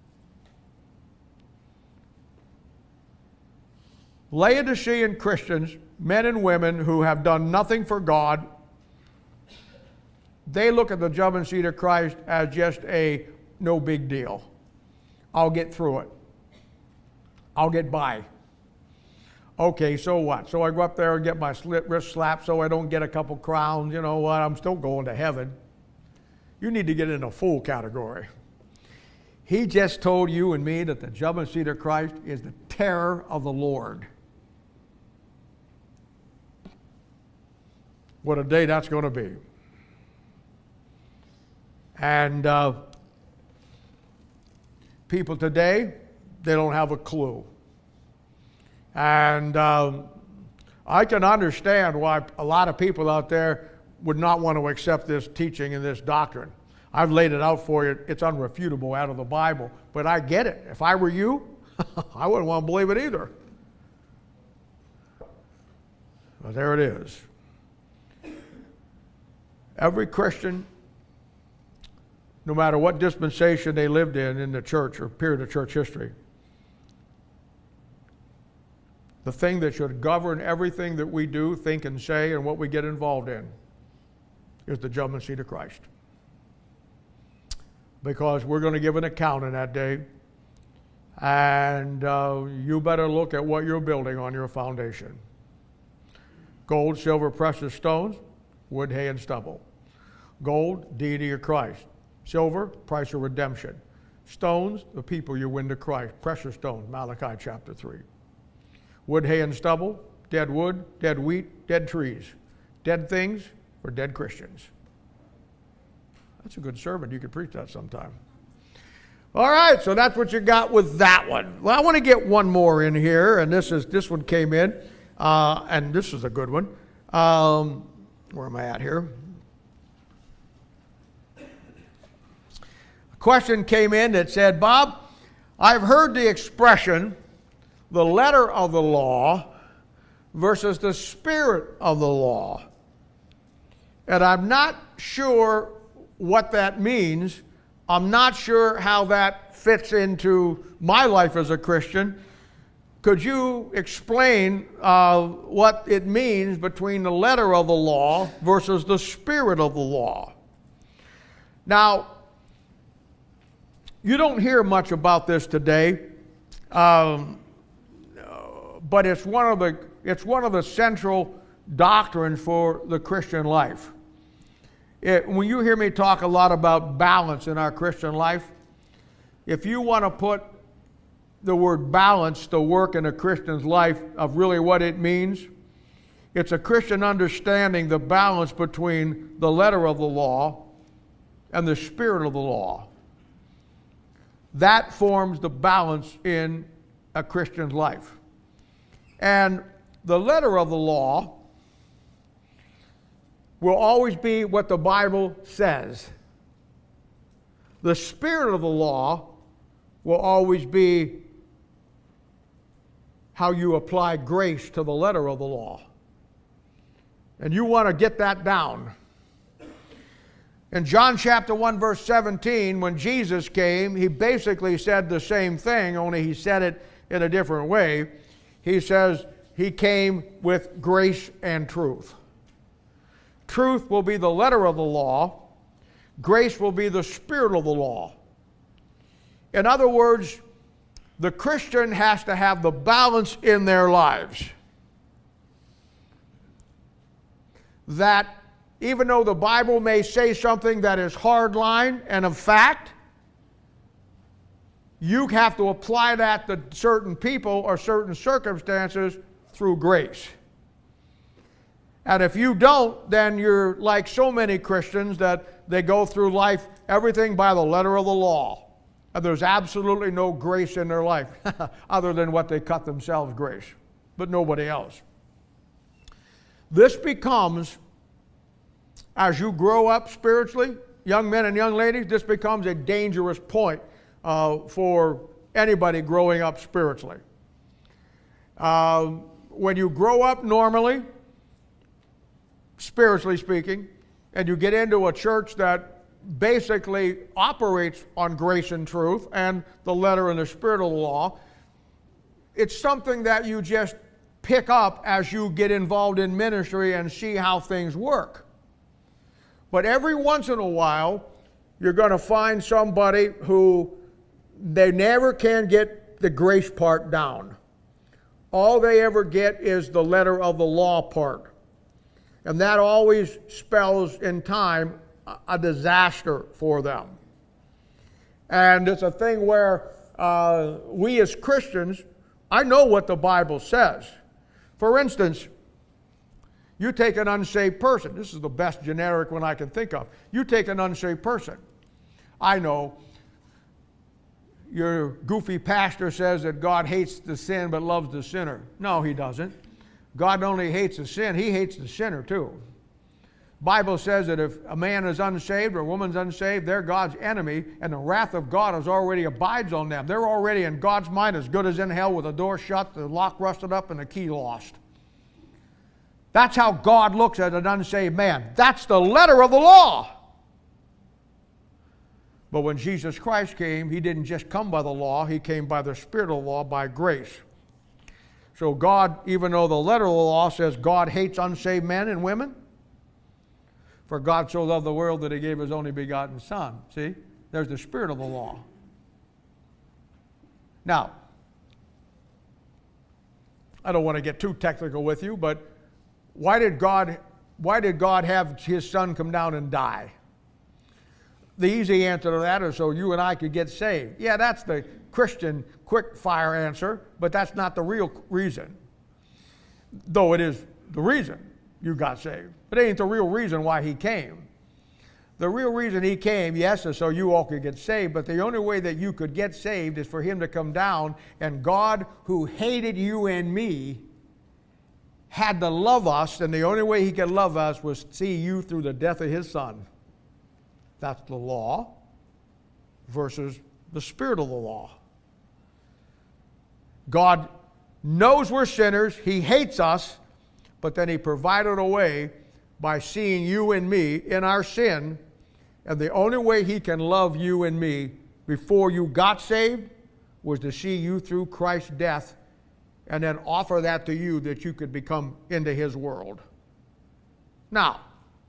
Laodicean Christians, men and women who have done nothing for God, they look at the judgment seat of Christ as just a no big deal. I'll get through it. I'll get by. Okay, so what? So I go up there and get my wrist slapped so I don't get a couple crowns. You know what? I'm still going to heaven. You need to get in a fool category. He just told you and me that the judgment seat of Christ is the terror of the Lord. What a day that's going to be. And uh, people today, they don't have a clue. And um, I can understand why a lot of people out there would not want to accept this teaching and this doctrine. I've laid it out for you. It's unrefutable out of the Bible. But I get it. If I were you, I wouldn't want to believe it either. But there it is. Every Christian, no matter what dispensation they lived in in the church or period of church history, the thing that should govern everything that we do, think, and say, and what we get involved in is the judgment seat of Christ. Because we're going to give an account in that day, and uh, you better look at what you're building on your foundation. Gold, silver, precious stones, wood, hay, and stubble. Gold, deity of Christ. Silver, price of redemption. Stones, the people you win to Christ. Precious stones, Malachi chapter three. Wood, hay, and stubble, dead wood, dead wheat, dead trees. Dead things for dead Christians. That's a good sermon. You could preach that sometime. All right, so that's what you got with that one. Well, I want to get one more in here, and this is this one came in, uh, and this is a good one. Um, where am I at here? A question came in that said, Bob, I've heard the expression, the letter of the law versus the spirit of the law. And I'm not sure what that means. I'm not sure how that fits into my life as a Christian. Could you explain uh, what it means between the letter of the law versus the spirit of the law? Now, you don't hear much about this today, um, but it's one of the it's one of the central doctrines for the Christian life. It, when you hear me talk a lot about balance in our Christian life, if you want to put the word balance to work in a Christian's life of really what it means, it's a Christian understanding the balance between the letter of the law and the spirit of the law. That forms the balance in a Christian's life. And the letter of the law will always be what the Bible says. The spirit of the law will always be how you apply grace to the letter of the law. And you want to get that down. In John chapter one, verse seventeen, when Jesus came, he basically said the same thing, only he said it in a different way. He says he came with grace and truth. Truth will be the letter of the law. Grace will be the spirit of the law. In other words, the Christian has to have the balance in their lives that even though the Bible may say something that is hardline and of fact, you have to apply that to certain people or certain circumstances through grace. And if you don't, then you're like so many Christians that they go through life, everything by the letter of the law. And there's absolutely no grace in their life other than what they cut themselves grace, but nobody else. This becomes, as you grow up spiritually, young men and young ladies, this becomes a dangerous point uh, for anybody growing up spiritually. Uh, when you grow up normally, spiritually speaking, and you get into a church that basically operates on grace and truth and the letter and the spirit of the law, it's something that you just pick up as you get involved in ministry and see how things work. But every once in a while, you're going to find somebody who they never can get the grace part down. All they ever get is the letter of the law part. And that always spells in time a disaster for them. And it's a thing where uh, we as Christians, I know what the Bible says. For instance, you take an unsaved person. This is the best generic one I can think of. You take an unsaved person. I know your goofy pastor says that God hates the sin but loves the sinner. No, he doesn't. God only hates the sin. He hates the sinner too. Bible says that if a man is unsaved or a woman's unsaved, they're God's enemy, and the wrath of God has already abides on them. They're already in God's mind as good as in hell with the door shut, the lock rusted up, and the key lost. That's how God looks at an unsaved man. That's the letter of the law. But when Jesus Christ came, he didn't just come by the law, he came by the spirit of the law, by grace. So God, even though the letter of the law says God hates unsaved men and women, for God so loved the world that he gave his only begotten Son. See? There's the spirit of the law. Now, I don't want to get too technical with you, but why did God, why did God have his Son come down and die? The easy answer to that is so you and I could get saved. Yeah, that's the Christian quick fire answer, but that's not the real reason. Though it is the reason you got saved. But it ain't the real reason why he came. The real reason he came, yes, is so you all could get saved, but the only way that you could get saved is for him to come down, and God, who hated you and me, had to love us, and the only way he could love us was see you through the death of his Son. That's the law versus the spirit of the law. God knows we're sinners, he hates us, but then he provided a way by seeing you and me in our sin, and the only way he can love you and me before you got saved was to see you through Christ's death and then offer that to you that you could become into his world. Now,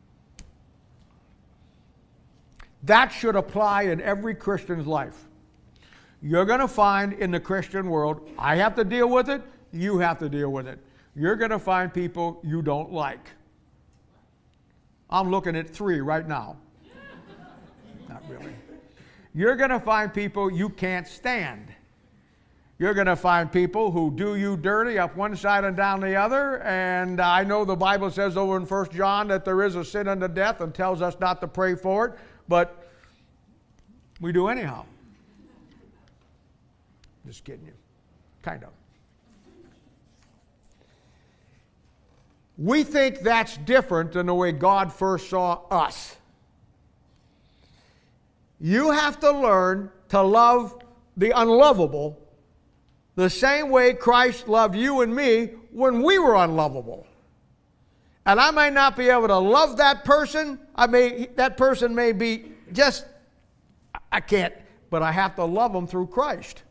that should apply in every Christian's life. You're going to find in the Christian world, I have to deal with it, you have to deal with it. You're going to find people you don't like. I'm looking at three right now. Not really. You're going to find people you can't stand. You're going to find people who do you dirty up one side and down the other. And I know the Bible says over in First John that there is a sin unto death and tells us not to pray for it. But we do anyhow. Just kidding you. Kind of. We think that's different than the way God first saw us. You have to learn to love the unlovable the same way Christ loved you and me when we were unlovable. And I may not be able to love that person. I may, that person may be just, I can't, but I have to love them through Christ.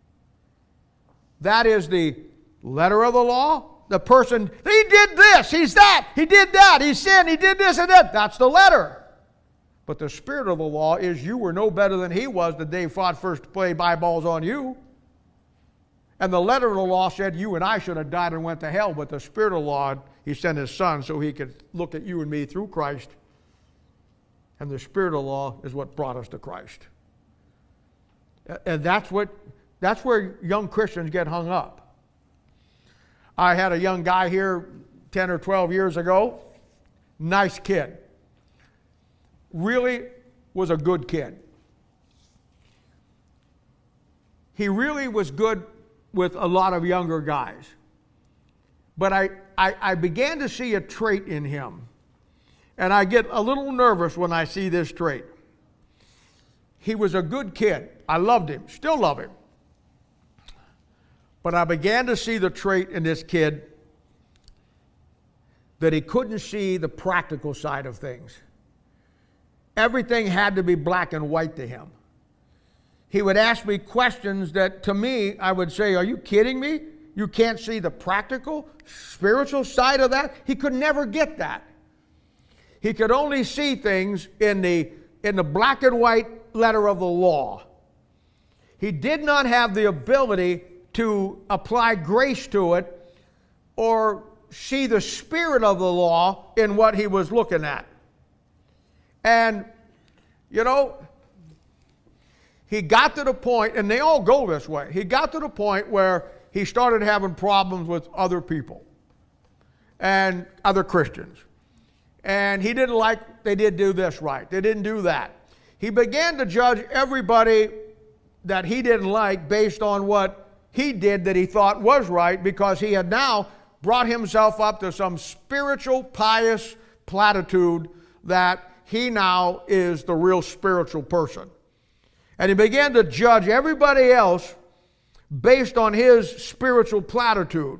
That is the letter of the law. The person, he did this, he's that, he did that, he sinned, he did this and that. That's the letter. But the spirit of the law is you were no better than he was the day he fought first to play eyeballs on you. And the letter of the law said you and I should have died and went to hell. But the spirit of the law, he sent his son so he could look at you and me through Christ. And the spirit of the law is what brought us to Christ. And that's what, that's where young Christians get hung up. I had a young guy here ten or twelve years ago. Nice kid. Really was a good kid. He really was good with a lot of younger guys. But I, I, I began to see a trait in him. And I get a little nervous when I see this trait. He was a good kid. I loved him, still love him. But I began to see the trait in this kid that he couldn't see the practical side of things. Everything had to be black and white to him. He would ask me questions that to me, I would say, are you kidding me? You can't see the practical, spiritual side of that? He could never get that. He could only see things in the, in the black and white letter of the law. He did not have the ability to apply grace to it or see the spirit of the law in what he was looking at. And, you know, he got to the point, and they all go this way, he got to the point where he started having problems with other people and other Christians. And he didn't like, they did do this right, they didn't do that. He began to judge everybody that he didn't like based on what he did that he thought was right, because he had now brought himself up to some spiritual, pious platitude that he now is the real spiritual person. And he began to judge everybody else based on his spiritual platitude.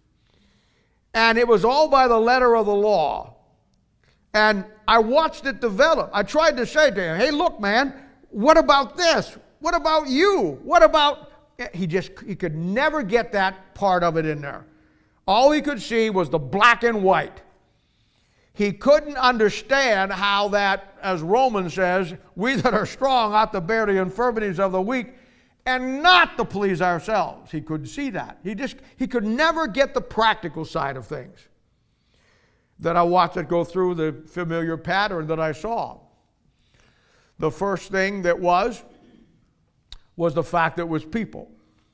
And it was all by the letter of the law. And I watched it develop. I tried to say to him, hey, look, man, what about this? What about you? What about... He just, he could never get that part of it in there. All he could see was the black and white. He couldn't understand how that, as Romans says, we that are strong ought to bear the infirmities of the weak and not to please ourselves. He couldn't see that. He just, he could never get the practical side of things. Then I watched it go through the familiar pattern that I saw. The first thing that was, was the fact that it was people.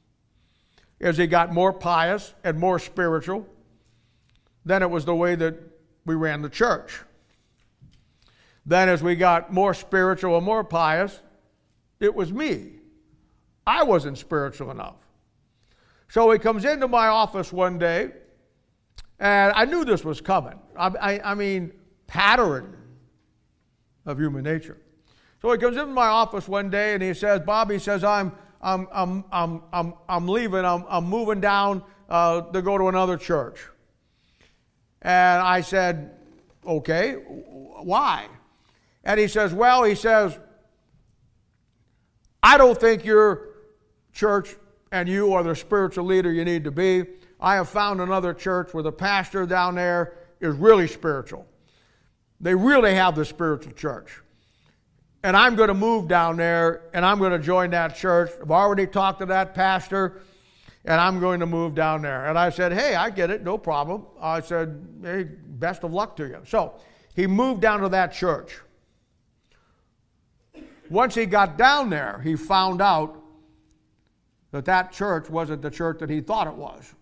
As he got more pious and more spiritual, then it was the way that we ran the church. Then as we got more spiritual and more pious, it was me. I wasn't spiritual enough. So he comes into my office one day, and I knew this was coming. I, I, I mean, pattern of human nature. So he comes into my office one day and he says, Bob, he says, I'm, I'm, I'm, I'm, I'm, I'm leaving, I'm, I'm moving down uh, to go to another church. And I said, okay, why? And he says, well, he says, I don't think your church and you are the spiritual leader you need to be. I have found another church where the pastor down there is really spiritual. They really have the spiritual church. And I'm going to move down there, and I'm going to join that church. I've already talked to that pastor, and I'm going to move down there. And I said, hey, I get it, no problem. I said, hey, best of luck to you. So he moved down to that church. Once he got down there, he found out that that church wasn't the church that he thought it was.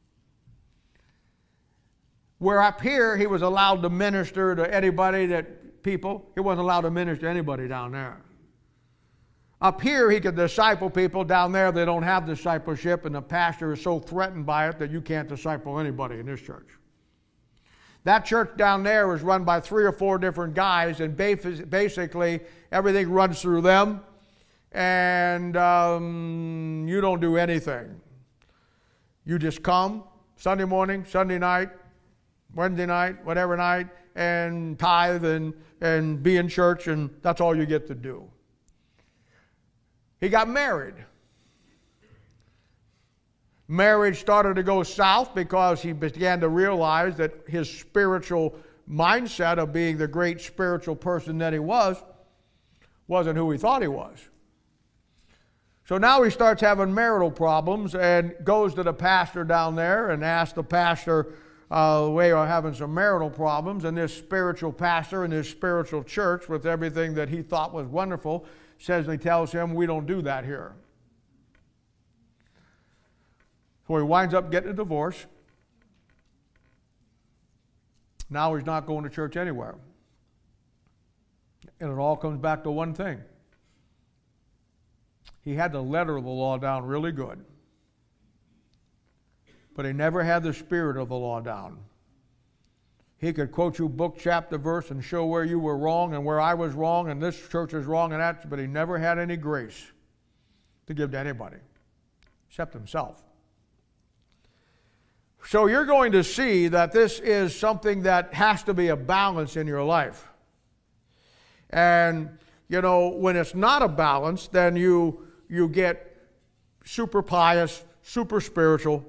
Where up here, he was allowed to minister to anybody that people, he wasn't allowed to minister to anybody down there. Up here, he could disciple people. Down there, they don't have discipleship, and the pastor is so threatened by it that you can't disciple anybody in this church. That church down there was run by three or four different guys, and basically everything runs through them. and um, you don't do anything. You just come Sunday morning, Sunday night, Wednesday night, whatever night, and tithe and, and be in church, and that's all you get to do. He got married. Marriage started to go south because he began to realize that his spiritual mindset of being the great spiritual person that he was wasn't who he thought he was. So now he starts having marital problems and goes to the pastor down there and asks the pastor, uh, we are having some marital problems, and this spiritual pastor in this spiritual church with everything that he thought was wonderful says, and he tells him, we don't do that here. So he winds up getting a divorce. Now he's not going to church anywhere. And it all comes back to one thing. He had the letter of the law down really good. But he never had the spirit of the law down. He could quote you book, chapter, verse, and show where you were wrong and where I was wrong and this church is wrong and that, but he never had any grace to give to anybody except himself. So you're going to see that this is something that has to be a balance in your life. And, you know, when it's not a balance, then you, you get super pious, super spiritual.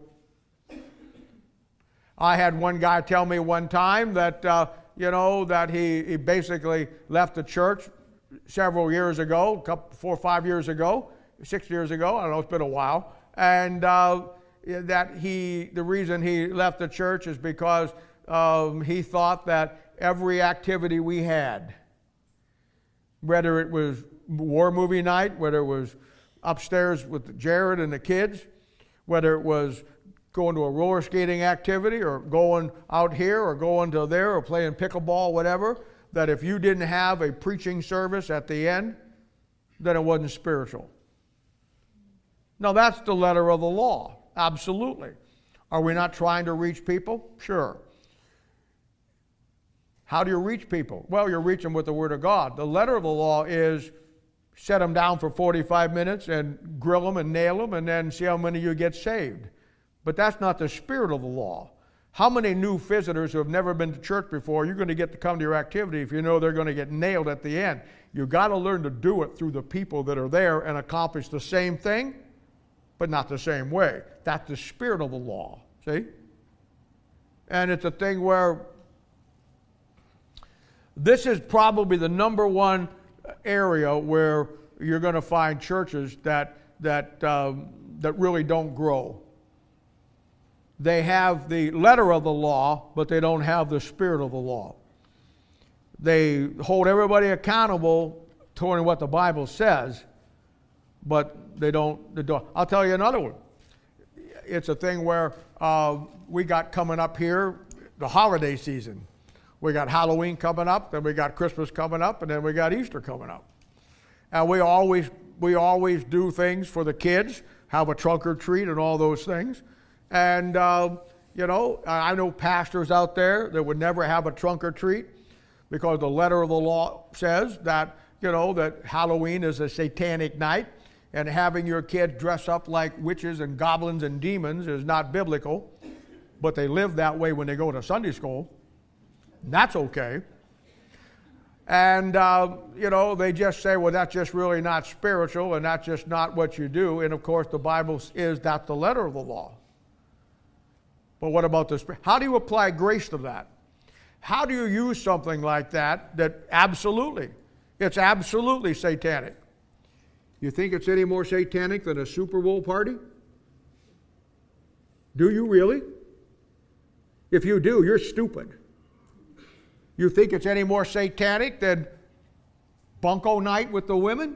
I had one guy tell me one time that, uh, you know, that he, he basically left the church several years ago, a couple, four or five years ago, six years ago, I don't know, it's been a while, and uh, that he, the reason he left the church is because um, he thought that every activity we had, whether it was war movie night, whether it was upstairs with Jared and the kids, whether it was going to a roller skating activity or going out here or going to there or playing pickleball, whatever, that if you didn't have a preaching service at the end, then it wasn't spiritual. Now that's the letter of the law. Absolutely. Are we not trying to reach people? Sure. How do you reach people? Well, you're reaching with the Word of God. The letter of the law is set them down for forty-five minutes and grill them and nail them and then see how many you get saved. But that's not the spirit of the law. How many new visitors who have never been to church before, you're going to get to come to your activity if you know they're going to get nailed at the end? You've got to learn to do it through the people that are there and accomplish the same thing, but not the same way. That's the spirit of the law, see? And it's a thing where this is probably the number one area where you're going to find churches that, that, um, that really don't grow. They have the letter of the law, but they don't have the spirit of the law. They hold everybody accountable toward what the Bible says, but they don't, they don't. I'll tell you another one. It's a thing where uh, we got coming up here the holiday season. We got Halloween coming up, then we got Christmas coming up, and then we got Easter coming up. And we always we always do things for the kids, have a trunk or treat and all those things. And, uh, you know, I know pastors out there that would never have a trunk or treat because the letter of the law says that, you know, that Halloween is a satanic night and having your kids dress up like witches and goblins and demons is not biblical, but they live that way when they go to Sunday school. That's okay. And, uh, you know, they just say, well, that's just really not spiritual and that's just not what you do. And, of course, the Bible is that's the letter of the law. But what about the spirit? How do you apply grace to that? How do you use something like that that absolutely, it's absolutely satanic? You think it's any more satanic than a Super Bowl party? Do you really? If you do, you're stupid. You think it's any more satanic than bunko night with the women?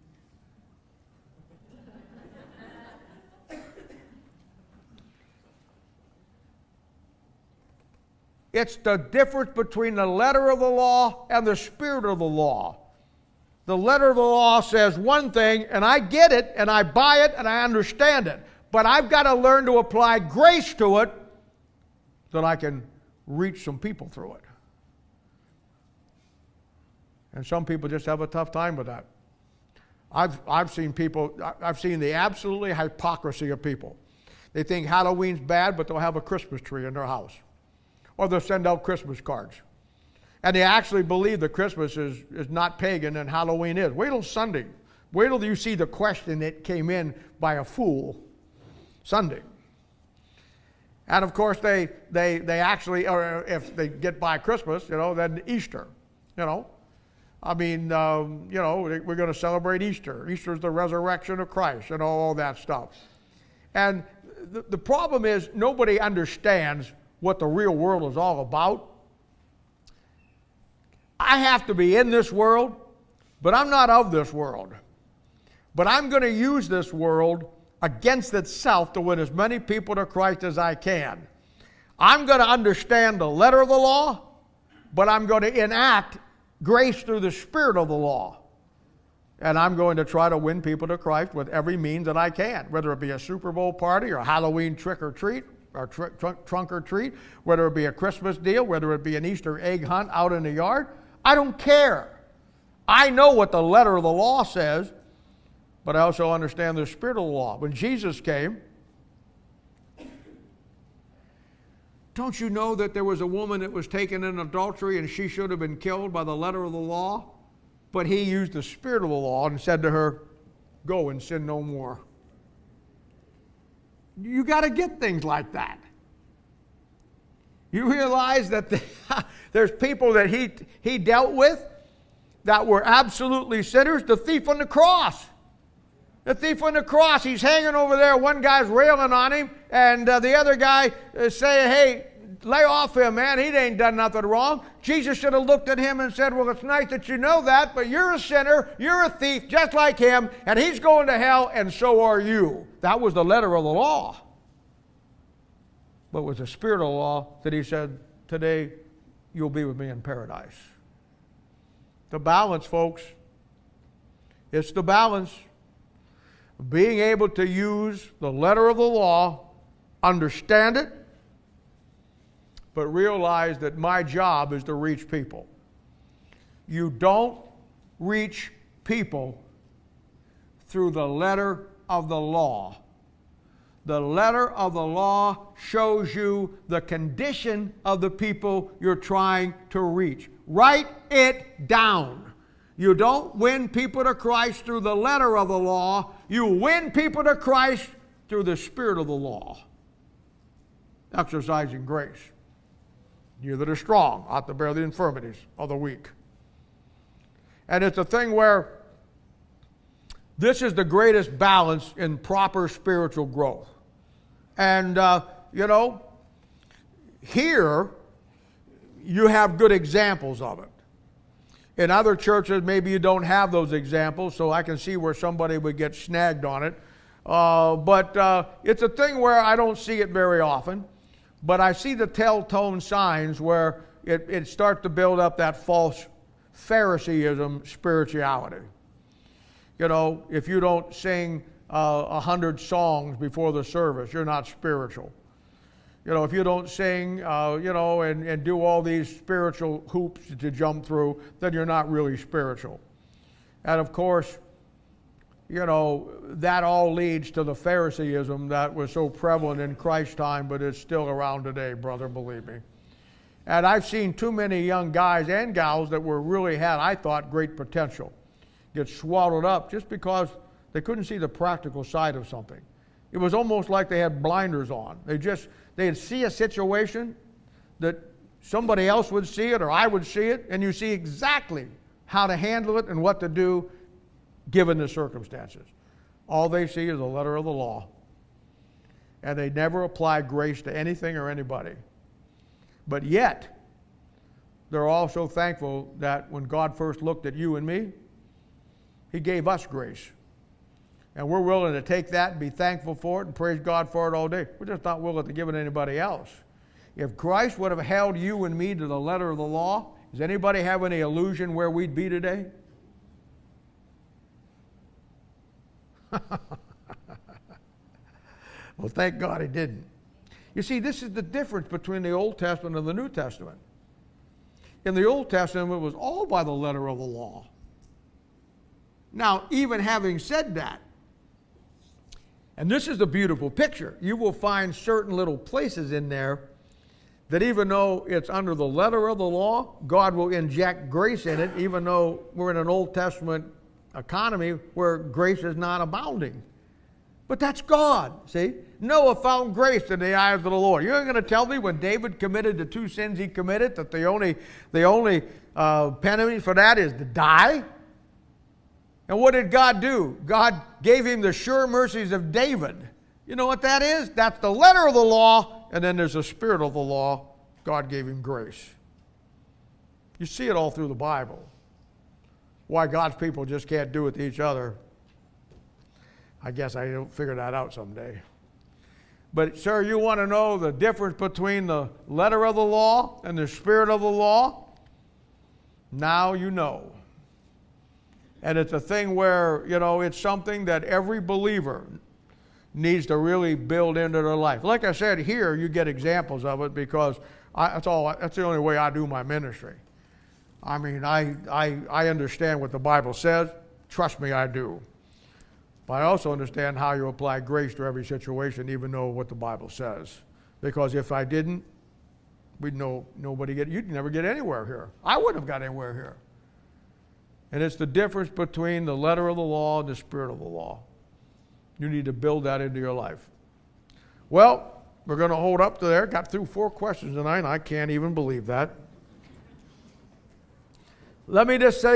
It's the difference between the letter of the law and the spirit of the law. The letter of the law says one thing, and I get it, and I buy it, and I understand it. But I've got to learn to apply grace to it that I can reach some people through it. And some people just have a tough time with that. I've, I've seen people, I've seen the absolutely hypocrisy of people. They think Halloween's bad, but they'll have a Christmas tree in their house. Or they'll send out Christmas cards. And they actually believe that Christmas is, is not pagan and Halloween is. Wait till Sunday. Wait till you see the question that came in by a fool Sunday. And of course, they, they, they actually, or if they get by Christmas, you know, then Easter, you know. I mean, um, you know, we're going to celebrate Easter. Easter is the resurrection of Christ and all that stuff. And the, the problem is nobody understands what the real world is all about. I have to be in this world, but I'm not of this world. But I'm going to use this world against itself to win as many people to Christ as I can. I'm going to understand the letter of the law, but I'm going to enact grace through the spirit of the law. And I'm going to try to win people to Christ with every means that I can, whether it be a Super Bowl party or a Halloween trick or treat, or tr- tr- trunk or treat, whether it be a Christmas deal, whether it be an Easter egg hunt out in the yard. I don't care. I know what the letter of the law says, but I also understand the spirit of the law. When Jesus came, don't you know that there was a woman that was taken in adultery and she should have been killed by the letter of the law? But he used the spirit of the law and said to her, go and sin no more. You got to get things like that. You realize that the, there's people that he, he dealt with that were absolutely sinners. The thief on the cross. The thief on the cross, he's hanging over there. One guy's railing on him, and uh, the other guy is saying, hey, lay off him, man. He ain't done nothing wrong. Jesus should have looked at him and said, well, it's nice that you know that, but you're a sinner, you're a thief just like him, and he's going to hell, and so are you. That was the letter of the law. But with the spirit of the law that he said, today you'll be with me in paradise. The balance, folks. It's the balance. Being able to use the letter of the law, understand it, but realize that my job is to reach people. You don't reach people through the letter of the law. The letter of the law shows you the condition of the people you're trying to reach. Write it down. You don't win people to Christ through the letter of the law. You win people to Christ through the spirit of the law. Exercising grace. You that are strong ought to bear the infirmities of the weak. And it's a thing where this is the greatest balance in proper spiritual growth. And, uh, you know, here you have good examples of it. In other churches, maybe you don't have those examples, so I can see where somebody would get snagged on it. Uh, but uh, it's a thing where I don't see it very often. But I see the telltale signs where it, it starts to build up that false Phariseeism spirituality. You know, if you don't sing a uh, hundred songs before the service, you're not spiritual. You know, if you don't sing, uh, you know, and, and do all these spiritual hoops to jump through, then you're not really spiritual. And of course, you know, that all leads to the Phariseeism that was so prevalent in Christ's time, but is still around today, brother, believe me. And I've seen too many young guys and gals that were really had, I thought, great potential, get swallowed up just because they couldn't see the practical side of something. It was almost like they had blinders on. They just, they'd see a situation that somebody else would see it or I would see it, and you see exactly how to handle it and what to do given the circumstances. All they see is the letter of the law. And they never apply grace to anything or anybody. But yet, they're also thankful that when God first looked at you and me, He gave us grace. And we're willing to take that and be thankful for it and praise God for it all day. We're just not willing to give it to anybody else. If Christ would have held you and me to the letter of the law, does anybody have any illusion where we'd be today? Well, thank God He didn't. You see, this is the difference between the Old Testament and the New Testament. In the Old Testament, it was all by the letter of the law. Now, even having said that, and this is the beautiful picture, you will find certain little places in there that even though it's under the letter of the law, God will inject grace in it, even though we're in an Old Testament economy where grace is not abounding. But that's God, see? Noah found grace in the eyes of the Lord. You're going to tell me when David committed the two sins he committed that the only, the only uh, penalty for that is to die? And what did God do? God gave him the sure mercies of David. You know what that is? That's the letter of the law, and then there's the spirit of the law. God gave him grace. You see it all through the Bible. Why God's people just can't do it to each other, I guess I will figure that out someday. But, sir, you want to know the difference between the letter of the law and the spirit of the law? Now you know. And it's a thing where, you know, it's something that every believer needs to really build into their life. Like I said, here you get examples of it because I, that's all. That's the only way I do my ministry. I mean, I, I, I understand what the Bible says. Trust me, I do. But I also understand how you apply grace to every situation, even though what the Bible says. Because if I didn't, we'd know nobody get. You'd never get anywhere here. I wouldn't have got anywhere here. And it's the difference between the letter of the law and the spirit of the law. You need to build that into your life. Well, we're going to hold up to there. Got through four questions tonight, and I can't even believe that. Let me just say